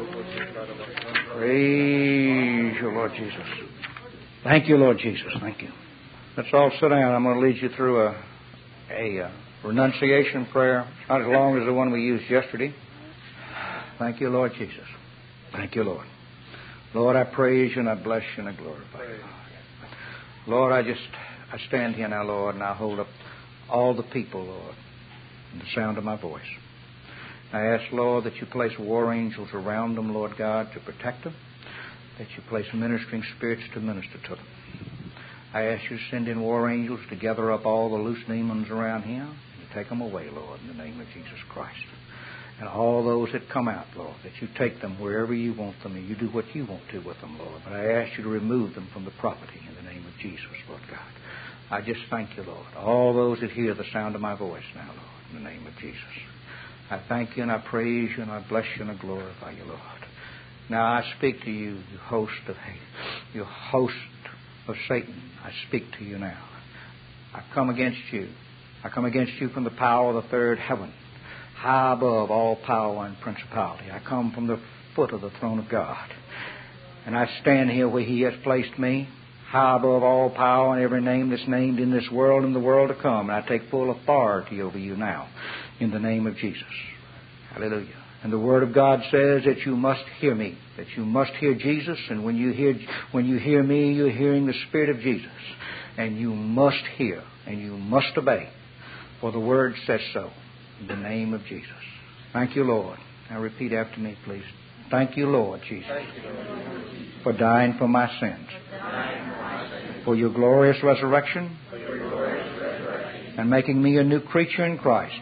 Praise you, Lord Jesus. Thank you, Lord Jesus. Thank you. Let's all sit down. I'm going to lead you through a, a, a renunciation prayer. It's not as long as the one we used yesterday. Thank you, Lord Jesus. Thank you, Lord. Lord, I praise you and I bless you and I glorify you. Lord, I just, I stand here now, Lord, and I hold up all the people, Lord, in the sound of my voice. I ask, Lord, that you place war angels around them, Lord God, to protect them, that you place ministering spirits to minister to them. I ask you to send in war angels to gather up all the loose demons around here and take them away, Lord, in the name of Jesus Christ. And all those that come out, Lord, that you take them wherever you want them and you do what you want to with them, Lord. But I ask you to remove them from the property in the name of Jesus, Lord God. I just thank you, Lord. All those that hear the sound of my voice now, Lord, in the name of Jesus. I thank you and I praise you and I bless you and I glorify you, Lord. Now I speak to you, you host of hate, you host of Satan. I speak to you now. I come against you. I come against you from the power of the third heaven, high above all power and principality. I come from the foot of the throne of God. And I stand here where he has placed me, high above all power and every name that's named in this world and the world to come. And I take full authority over you now in the name of Jesus. Hallelujah. And the Word of God says that you must hear me, that you must hear Jesus. And when you hear when you hear me, you're hearing the Spirit of Jesus. And you must hear and you must obey. For the Word says so in the name of Jesus. Thank you, Lord. Now repeat after me, please. Thank you, Lord Jesus, for dying for my sins, for your glorious resurrection, and making me a new creature in Christ.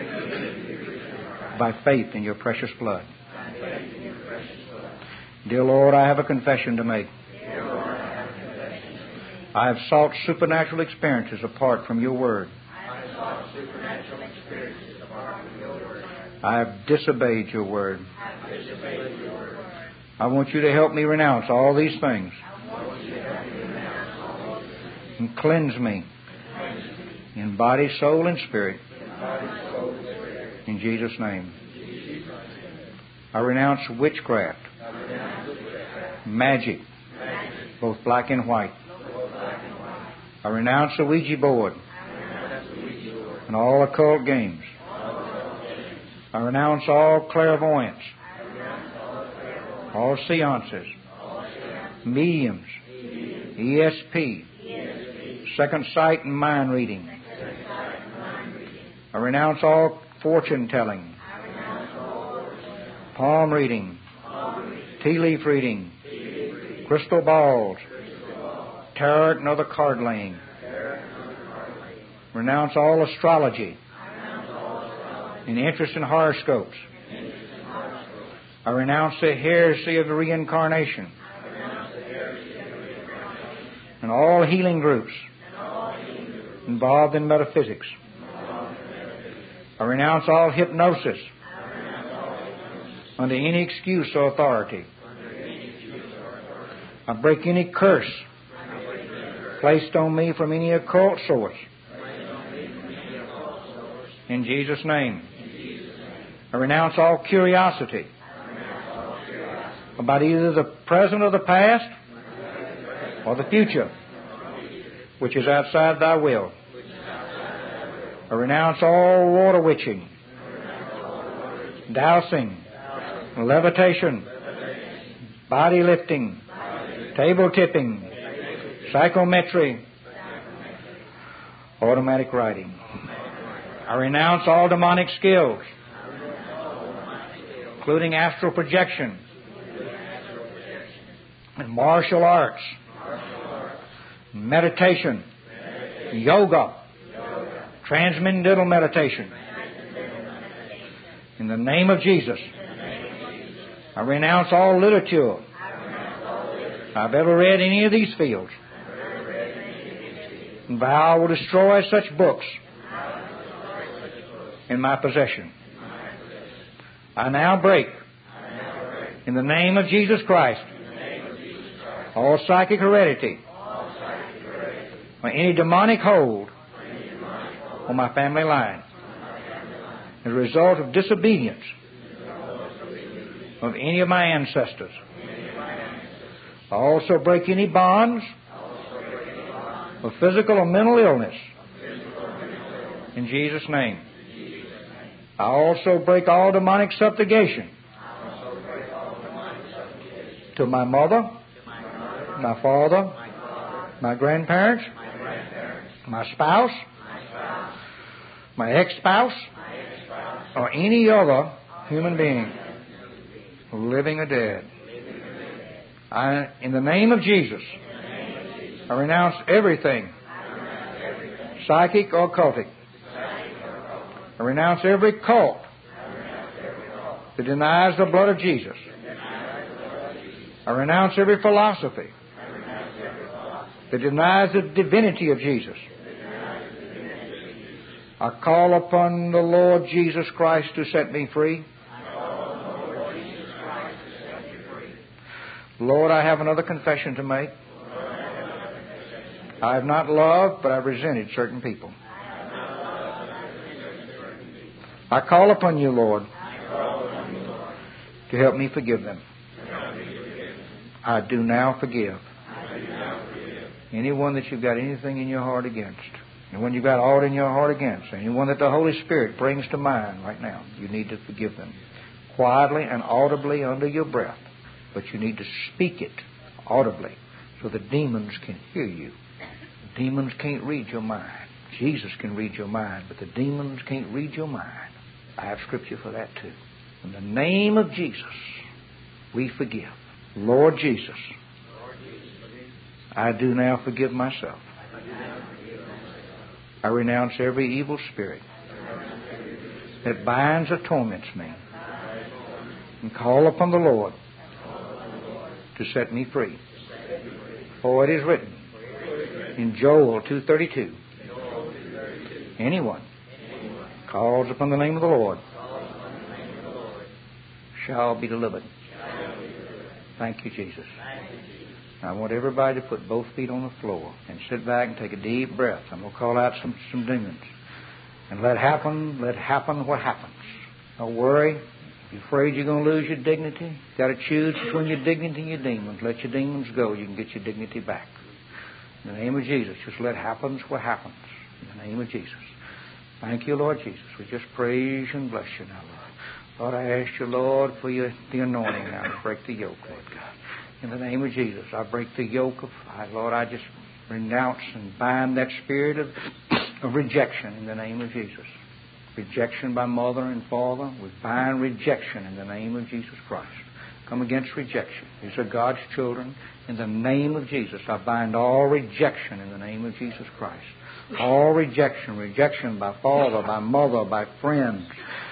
By faith in your precious blood. Dear Lord, I have a confession to make. I have sought supernatural experiences apart from your word. I have disobeyed your word. I want you to help me renounce all these things and cleanse me in body, soul, and spirit. In Jesus' name. I renounce witchcraft, magic, both black and white. I renounce the Ouija board and all occult games. I renounce all clairvoyance, all seances, mediums, E S P, second sight and mind reading. I renounce all fortune telling, palm reading, tea leaf reading, crystal balls, tarot and other card laying. Renounce all astrology and interest in horoscopes. I renounce the heresy of the reincarnation and all healing groups involved in metaphysics. I renounce all hypnosis under any excuse or authority. I break any curse placed on me from any occult source. In Jesus' name. I renounce all curiosity about either the present or the past or the future, which is outside thy will. I renounce all water witching, dowsing, levitation, body lifting, table tipping, psychometry, automatic writing. I renounce all demonic skills, including astral projection and martial arts, meditation, yoga, transcendental meditation. In the name of Jesus, I renounce all literature I've ever read in any of these fields, and vow I will destroy such books in my possession. I now break, in the name of Jesus Christ, all psychic heredity or any demonic hold on my family line as a result of disobedience of any of my ancestors. I also break any bonds of physical or mental illness in Jesus' name. I also break all demonic subjugation to my mother, my father, my grandparents, my spouse, my ex-spouse, or any other human being, living or dead. I, in the name of Jesus, I renounce everything psychic or occultic. I renounce every cult that denies the blood of Jesus. I renounce every philosophy that denies the divinity of Jesus. I call upon the Lord Jesus Christ to set me free. Lord, I have another confession to make. I have not loved, but I've resented certain people. I call upon you, Lord, to help me forgive them. I do now forgive anyone that you've got anything in your heart against. Anyone you've got aught in your heart against. Anyone that the Holy Spirit brings to mind right now. You need to forgive them. Quietly and audibly under your breath. But you need to speak it audibly so the demons can hear you. The demons can't read your mind. Jesus can read your mind, but the demons can't read your mind. I have scripture for that too. In the name of Jesus, we forgive. Lord Jesus, I do now forgive myself. I renounce every evil spirit that binds or torments me, and call upon the Lord to set me free. For it is written in Joel two thirty-two, anyone calls upon the name of the Lord shall be delivered. Thank you, Jesus. I want everybody to put both feet on the floor and sit back and take a deep breath. I'm going to call out some, some demons. And let happen, let happen what happens. Don't worry. If you're afraid you're going to lose your dignity, you've got to choose between your dignity and your demons. Let your demons go. You can get your dignity back. In the name of Jesus, just let happen what happens. In the name of Jesus. Thank you, Lord Jesus. We just praise you and bless you now, Lord. Lord, I ask you, Lord, for your, the anointing now to break the yoke, Lord God. In the name of Jesus, I break the yoke of, I, Lord, I just renounce and bind that spirit of, of rejection in the name of Jesus. Rejection by mother and father. We bind rejection in the name of Jesus Christ. Come against rejection. These are God's children. In the name of Jesus, I bind all rejection in the name of Jesus Christ. All rejection, rejection by father, by mother, by friends,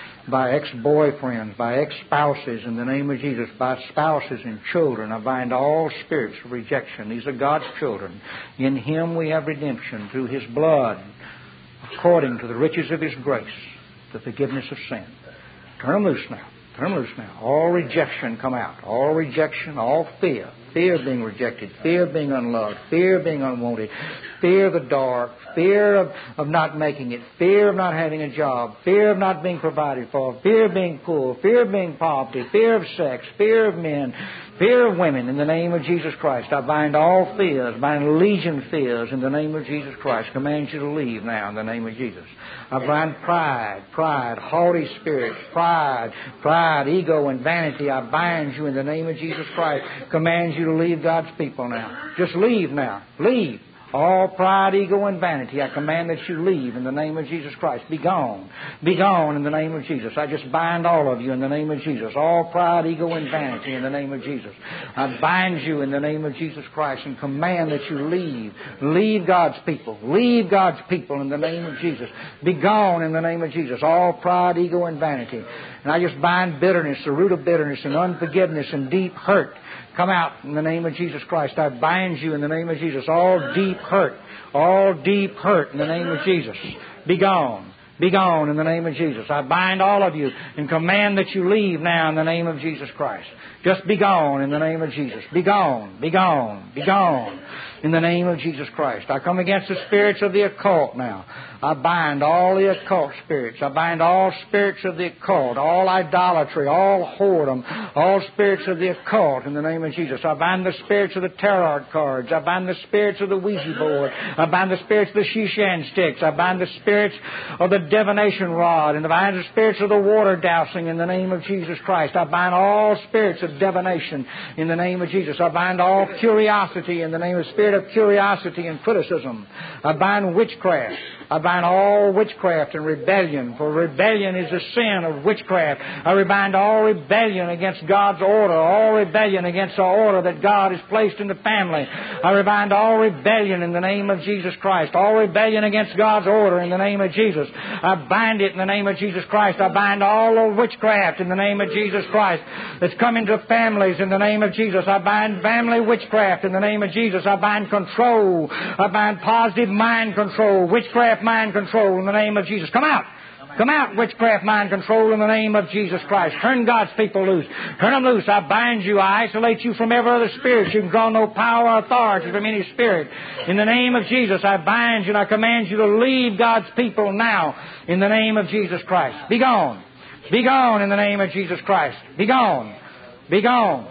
by ex-boyfriends, by ex-spouses, in the name of Jesus, by spouses and children. I bind all spirits of rejection. These are God's children. In Him we have redemption through His blood, according to the riches of His grace, the forgiveness of sin. Turn them loose now. Turn them loose now. All rejection come out. All rejection, all fear. Fear of being rejected, fear of being unloved, fear of being unwanted, fear of the dark, fear of, of not making it, fear of not having a job, fear of not being provided for, fear of being poor, fear of being poverty, fear of sex, fear of men, fear of women. In the name of Jesus Christ, I bind all fears, bind legion fears in the name of Jesus Christ. Command you to leave now in the name of Jesus. I bind pride, pride, haughty spirits, pride, pride, ego, and vanity. I bind you in the name of Jesus Christ. Command you to leave God's people now. Just leave now. Leave. All pride, ego, and vanity, I command that you leave in the name of Jesus Christ. Be gone. Be gone in the name of Jesus. I just bind all of you in the name of Jesus. All pride, ego, and vanity in the name of Jesus. I bind you in the name of Jesus Christ and command that you leave. Leave God's people. Leave God's people in the name of Jesus. Be gone in the name of Jesus. All pride, ego, and vanity. And I just bind bitterness, the root of bitterness, and unforgiveness, and deep hurt. Come out in the name of Jesus Christ. I bind you in the name of Jesus. All deep hurt. All deep hurt in the name of Jesus. Be gone. Be gone in the name of Jesus. I bind all of you and command that you leave now in the name of Jesus Christ. Just be gone in the name of Jesus. Be gone. Be gone. Be gone in the name of Jesus Christ. I come against the spirits of the occult now. I bind all the occult spirits. I bind all spirits of the occult, all idolatry, all whoredom, all spirits of the occult in the name of Jesus. I bind the spirits of the tarot cards. I bind the spirits of the Ouija board. I bind the spirits of the Shishan sticks. I bind the spirits of the divination rod. And I bind the spirits of the water dousing in the name of Jesus Christ. I bind all spirits of divination in the name of Jesus. I bind all curiosity in the name of the spirit of curiosity and criticism. I bind witchcraft. I bind all witchcraft and rebellion, for rebellion is the sin of witchcraft. I bind all rebellion against God's order, all rebellion against the order that God has placed in the family. I bind all rebellion in the name of Jesus Christ, all rebellion against God's order in the name of Jesus. I bind it in the name of Jesus Christ. I bind all the witchcraft in the name of Jesus Christ that's come into families in the name of Jesus. I bind family witchcraft in the name of Jesus. I bind control. I bind positive mind control, witchcraft mind control in the name of Jesus. Come out. Come out, witchcraft mind control in the name of Jesus Christ. Turn God's people loose. Turn them loose. I bind you. I isolate you from every other spirit. You can draw no power or authority from any spirit. In the name of Jesus, I bind you and I command you to leave God's people now in the name of Jesus Christ. Be gone. Be gone in the name of Jesus Christ. Be gone. Be gone.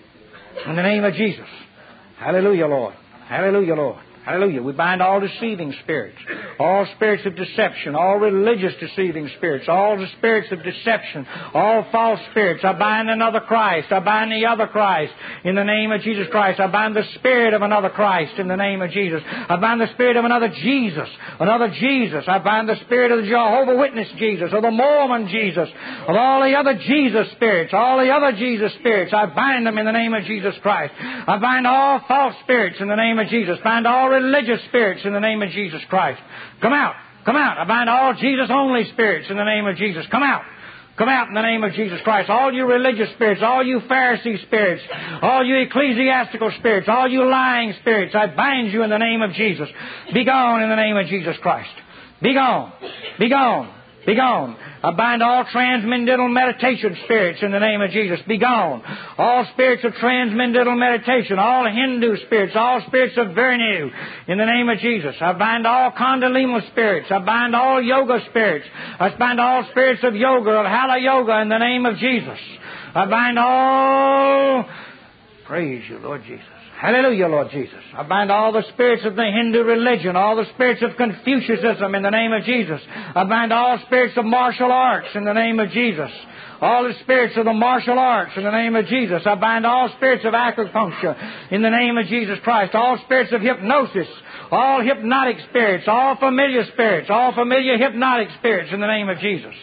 In the name of Jesus. Hallelujah, Lord. Hallelujah, Lord. Hallelujah. We bind all deceiving spirits, all spirits of deception, all religious deceiving spirits, all the spirits of deception, all false spirits. I bind another Christ. I bind the other Christ in the name of Jesus Christ. I bind the spirit of another Christ in the name of Jesus. I bind the spirit of another Jesus, another Jesus. I bind the spirit of the Jehovah Witness Jesus, of the Mormon Jesus, of all the other Jesus spirits, all the other Jesus spirits. I bind them in the name of Jesus Christ. I bind all false spirits in the name of Jesus. Bind all religious spirits in the name of Jesus Christ. Come out. Come out. I bind all Jesus-only spirits in the name of Jesus. Come out. Come out in the name of Jesus Christ. All you religious spirits, all you Pharisee spirits, all you ecclesiastical spirits, all you lying spirits, I bind you in the name of Jesus. Be gone in the name of Jesus Christ. Be gone. Be gone. Be gone. I bind all transcendental meditation spirits in the name of Jesus. Be gone. All spirits of transcendental meditation, all Hindu spirits, all spirits of Vishnu in the name of Jesus. I bind all Kundalini spirits. I bind all yoga spirits. I bind all spirits of yoga, of Hala Yoga in the name of Jesus. I bind all... Praise you, Lord Jesus. Hallelujah, Lord Jesus. I bind all the spirits of the Hindu religion, all the spirits of Confucianism in the name of Jesus. I bind all spirits of martial arts in the name of Jesus. All the spirits of the martial arts in the name of Jesus. I bind all spirits of acupuncture in the name of Jesus Christ. All spirits of hypnosis, all hypnotic spirits, all familiar spirits, all familiar hypnotic spirits in the name of Jesus.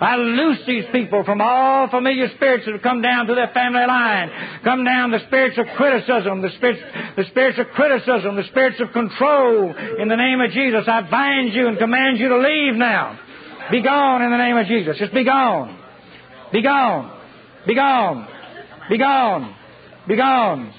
I loose these people from all familiar spirits that have come down to their family line. Come down the spirits of criticism, the spirits, the spirits of criticism, the spirits of control. In the name of Jesus, I bind you and command you to leave now. Be gone in the name of Jesus. Just be gone. Be gone. Be gone. Be gone. Be gone.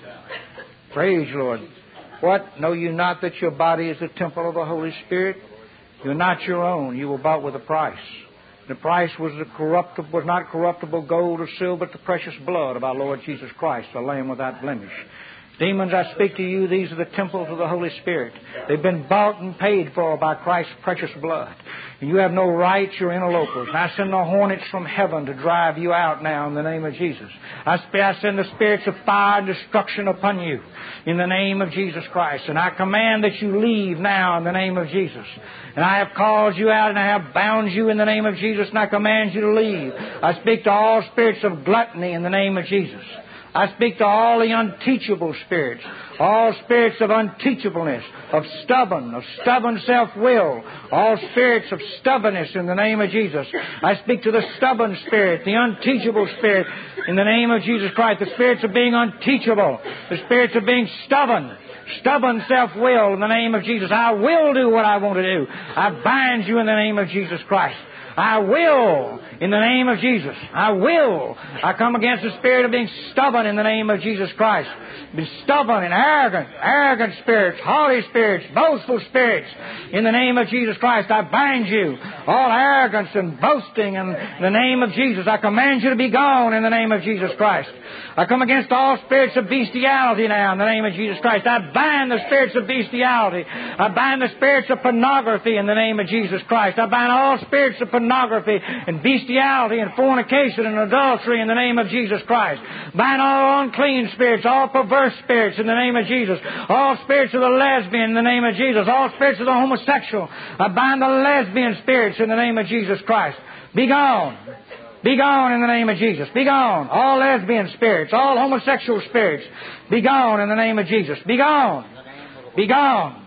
Praise the Lord. What? Know you not that your body is the temple of the Holy Spirit? You're not your own. You were bought with a price. The price was the corruptible, was not corruptible gold or silver, but the precious blood of our Lord Jesus Christ, the Lamb without blemish. Demons, I speak to you, these are the temples of the Holy Spirit. They've been bought and paid for by Christ's precious blood. And you have no rights, you're interlopers. And I send the hornets from heaven to drive you out now in the name of Jesus. I, sp- I send the spirits of fire and destruction upon you in the name of Jesus Christ. And I command that you leave now in the name of Jesus. And I have called you out and I have bound you in the name of Jesus, and I command you to leave. I speak to all spirits of gluttony in the name of Jesus. I speak to all the unteachable spirits, all spirits of unteachableness, of stubborn, of stubborn self-will, all spirits of stubbornness in the name of Jesus. I speak to the stubborn spirit, the unteachable spirit in the name of Jesus Christ, the spirits of being unteachable, the spirits of being stubborn, stubborn self-will in the name of Jesus. I will do what I want to do. I bind you in the name of Jesus Christ. I will, in the name of Jesus. I will. I come against the spirit of being stubborn in the name of Jesus Christ. Be stubborn and arrogant, arrogant spirits, haughty spirits, boastful spirits. In the name of Jesus Christ, I bind you. All arrogance and boasting in the name of Jesus. I command you to be gone in the name of Jesus Christ. I come against all spirits of bestiality now in the name of Jesus Christ. I bind the spirits of bestiality. I bind the spirits of pornography in the name of Jesus Christ. I bind all spirits of pornography and bestiality and fornication and adultery in the name of Jesus Christ. Bind all unclean spirits, all perverse spirits in the name of Jesus. All spirits of the lesbian in the name of Jesus. All spirits of the homosexual. I bind the lesbian spirits in the name of Jesus Christ. Be gone. Be gone in the name of Jesus. Be gone. All lesbian spirits, all homosexual spirits, be gone in the name of Jesus. Be gone. Be gone.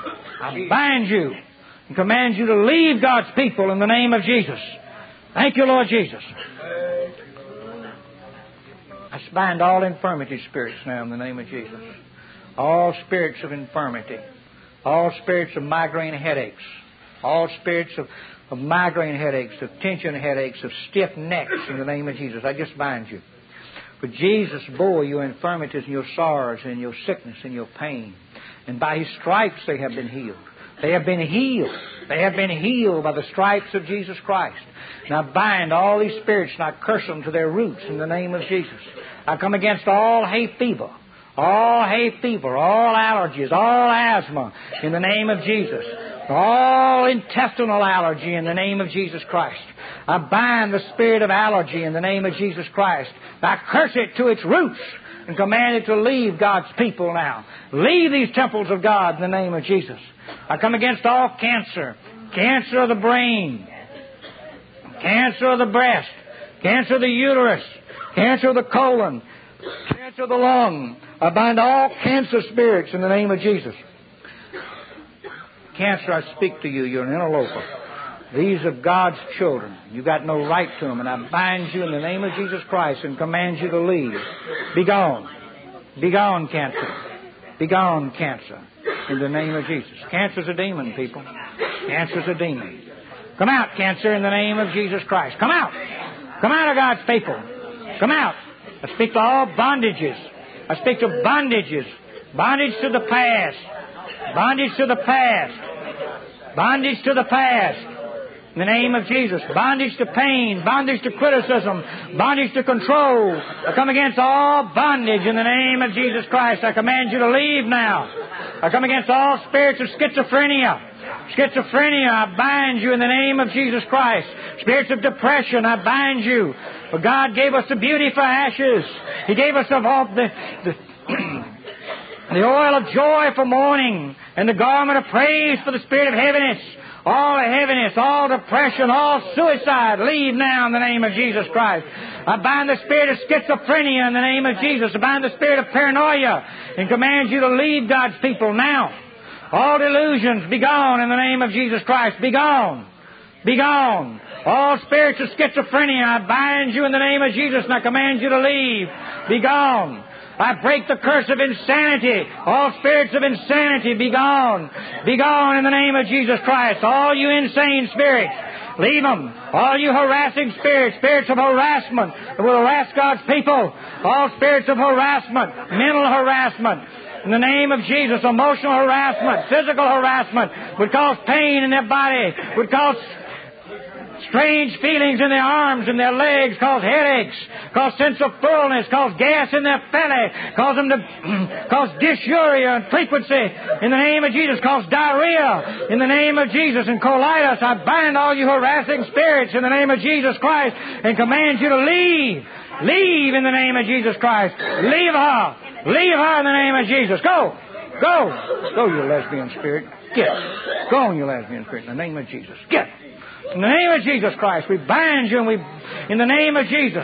I bind you and command you to leave God's people in the name of Jesus. Thank you, Lord Jesus. I bind all infirmity spirits now in the name of Jesus. All spirits of infirmity. All spirits of migraine headaches. All spirits of of migraine headaches, of tension headaches, of stiff necks in the name of Jesus. I just bind you. For Jesus bore your infirmities and your sorrows and your sickness and your pain. And by His stripes they have been healed. They have been healed. They have been healed by the stripes of Jesus Christ. Now bind all these spirits and I curse them to their roots in the name of Jesus. I come against all hay fever, all hay fever, all allergies, all asthma in the name of Jesus. All intestinal allergy in the name of Jesus Christ. I bind the spirit of allergy in the name of Jesus Christ. I curse it to its roots and command it to leave God's people now. Leave these temples of God in the name of Jesus. I come against all cancer, cancer of the brain, cancer of the breast, cancer of the uterus, cancer of the colon, cancer of the lung. I bind all cancer spirits in the name of Jesus. Cancer, I speak to you. You're an interloper. These are God's children. You've got no right to them. And I bind you in the name of Jesus Christ and command you to leave. Be gone. Be gone, cancer. Be gone, cancer. In the name of Jesus. Cancer's a demon, people. Cancer's a demon. Come out, cancer, in the name of Jesus Christ. Come out. Come out of God's people. Come out. I speak to all bondages. I speak to bondages. Bondage to the past. Bondage to the past. Bondage to the past. In the name of Jesus. Bondage to pain. Bondage to criticism. Bondage to control. I come against all bondage in the name of Jesus Christ. I command you to leave now. I come against all spirits of schizophrenia. Schizophrenia, I bind you in the name of Jesus Christ. Spirits of depression, I bind you. For God gave us the beauty for ashes. He gave us the, the, the the oil of joy for mourning, and the garment of praise for the spirit of heaviness. All heaviness, all depression, all suicide, leave now in the name of Jesus Christ. I bind the spirit of schizophrenia in the name of Jesus. I bind the spirit of paranoia and command you to leave God's people now. All delusions, be gone in the name of Jesus Christ. Be gone. Be gone. All spirits of schizophrenia, I bind you in the name of Jesus, and I command you to leave. Be gone. I break the curse of insanity. All spirits of insanity, be gone. Be gone in the name of Jesus Christ. All you insane spirits, leave them. All you harassing spirits, spirits of harassment that will harass God's people. All spirits of harassment, mental harassment. In the name of Jesus, emotional harassment, physical harassment would cause pain in their body, would cause strange feelings in their arms and their legs, cause headaches, cause sense of fullness, cause gas in their belly, cause them to cause dysuria and frequency. In the name of Jesus, cause diarrhea. In the name of Jesus, and colitis, I bind all you harassing spirits in the name of Jesus Christ and command you to leave. Leave in the name of Jesus Christ. Leave her. Leave her in the name of Jesus. Go. Go. Go, you lesbian spirit. Get. Go on, you lesbian spirit, in the name of Jesus. Get. In the name of Jesus Christ, we bind you and we, in the name of Jesus.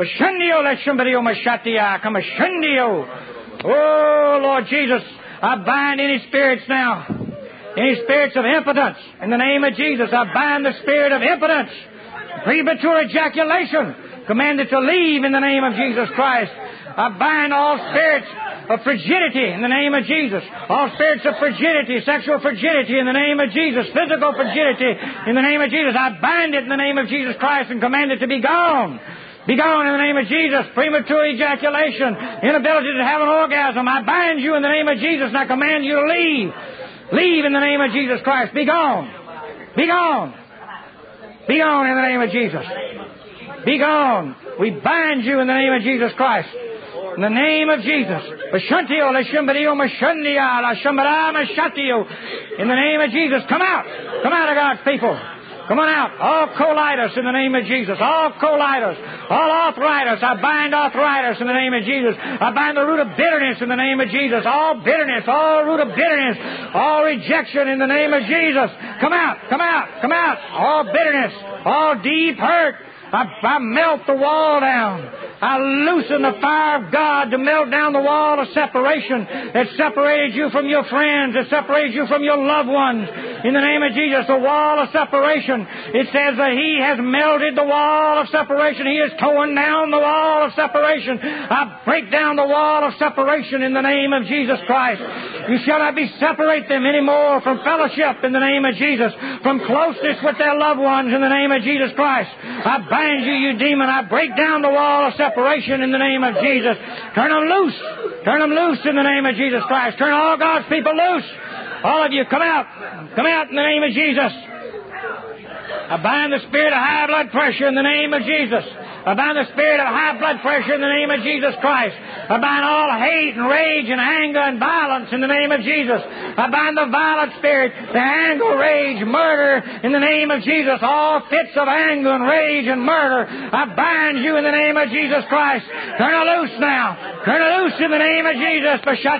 Oh, Lord Jesus, I bind any spirits now. Any spirits of impotence. In the name of Jesus, I bind the spirit of impotence. Premature ejaculation. Commanded to leave in the name of Jesus Christ. I bind all spirits of frigidity in the name of Jesus. All spirits of frigidity, sexual frigidity in the name of Jesus. Physical frigidity in the name of Jesus. I bind it in the name of Jesus Christ and command it to be gone. Be gone in the name of Jesus. Premature ejaculation, inability to have an orgasm. I bind you in the name of Jesus and I command you to leave. Leave in the name of Jesus Christ. Be gone. Be gone. Be gone in the name of Jesus. Be gone. We bind you in the name of Jesus Christ. In the name of Jesus. In the name of Jesus. Come out. Come out of God's people. Come on out. All colitis in the name of Jesus. All colitis. All arthritis. I bind arthritis in the name of Jesus. I bind the root of bitterness in the name of Jesus. All bitterness. All root of bitterness. All rejection in the name of Jesus. Come out. Come out. Come out. All bitterness. All deep hurt. I, I melt the wall down. I loosen the fire of God to melt down the wall of separation that separated you from your friends, that separated you from your loved ones. In the name of Jesus, the wall of separation. It says that He has melted the wall of separation. He has torn down the wall of separation. I break down the wall of separation in the name of Jesus Christ. You shall not be separate them anymore from fellowship in the name of Jesus, from closeness with their loved ones in the name of Jesus Christ. I bind you, you demon. I break down the wall of separation in the name of Jesus. Turn them loose. Turn them loose in the name of Jesus Christ. Turn all God's people loose. All of you, come out. Come out in the name of Jesus. I bind the spirit of high blood pressure in the name of Jesus. I bind the spirit of high blood pressure in the name of Jesus Christ. I bind all hate and rage and anger and violence in the name of Jesus. I bind the violent spirit, the anger, rage, murder in the name of Jesus. All fits of anger and rage and murder. I bind you in the name of Jesus Christ. Turn her loose now. Turn her loose in the name of Jesus.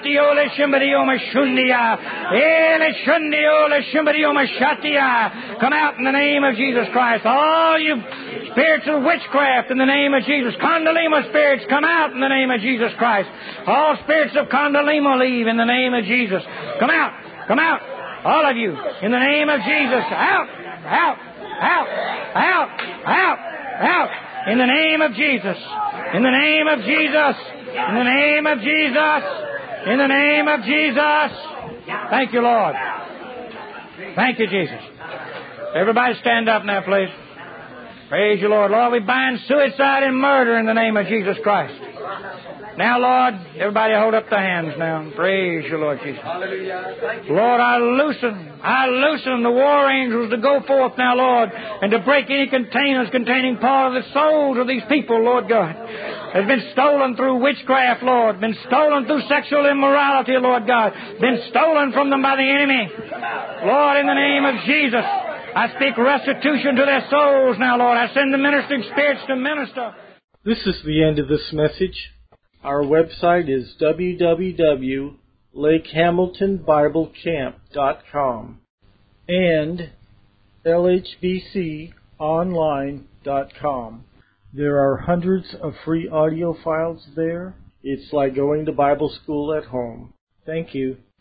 Come out in the name of Jesus Christ. All you spirits of witchcraft in the name of Jesus. Condolima spirits, come out in the name of Jesus Christ. All spirits of Condolima leave in the name of Jesus. Come out. Come out. All of you. In the name of Jesus. Out. Out. Out. Out. Out. Out. In the name of Jesus. In the name of Jesus. In the name of Jesus. In the name of Jesus. Thank you, Lord. Thank you, Jesus. Everybody stand up now, please. Praise you, Lord. Lord, we bind suicide and murder in the name of Jesus Christ. Now, Lord, everybody hold up their hands now. Praise you, Lord Jesus. Lord, I loosen, I loosen the war angels to go forth now, Lord, and to break any containers containing part of the souls of these people, Lord God. Has been stolen through witchcraft, Lord. Been stolen through sexual immorality, Lord God. Been stolen from them by the enemy. Lord, in the name of Jesus, I speak restitution to their souls now, Lord. I send the ministering spirits to minister. This is the end of this message. Our website is w w w dot lake hamilton bible camp dot com and l h b c online dot com. There are hundreds of free audio files there. It's like going to Bible school at home. Thank you.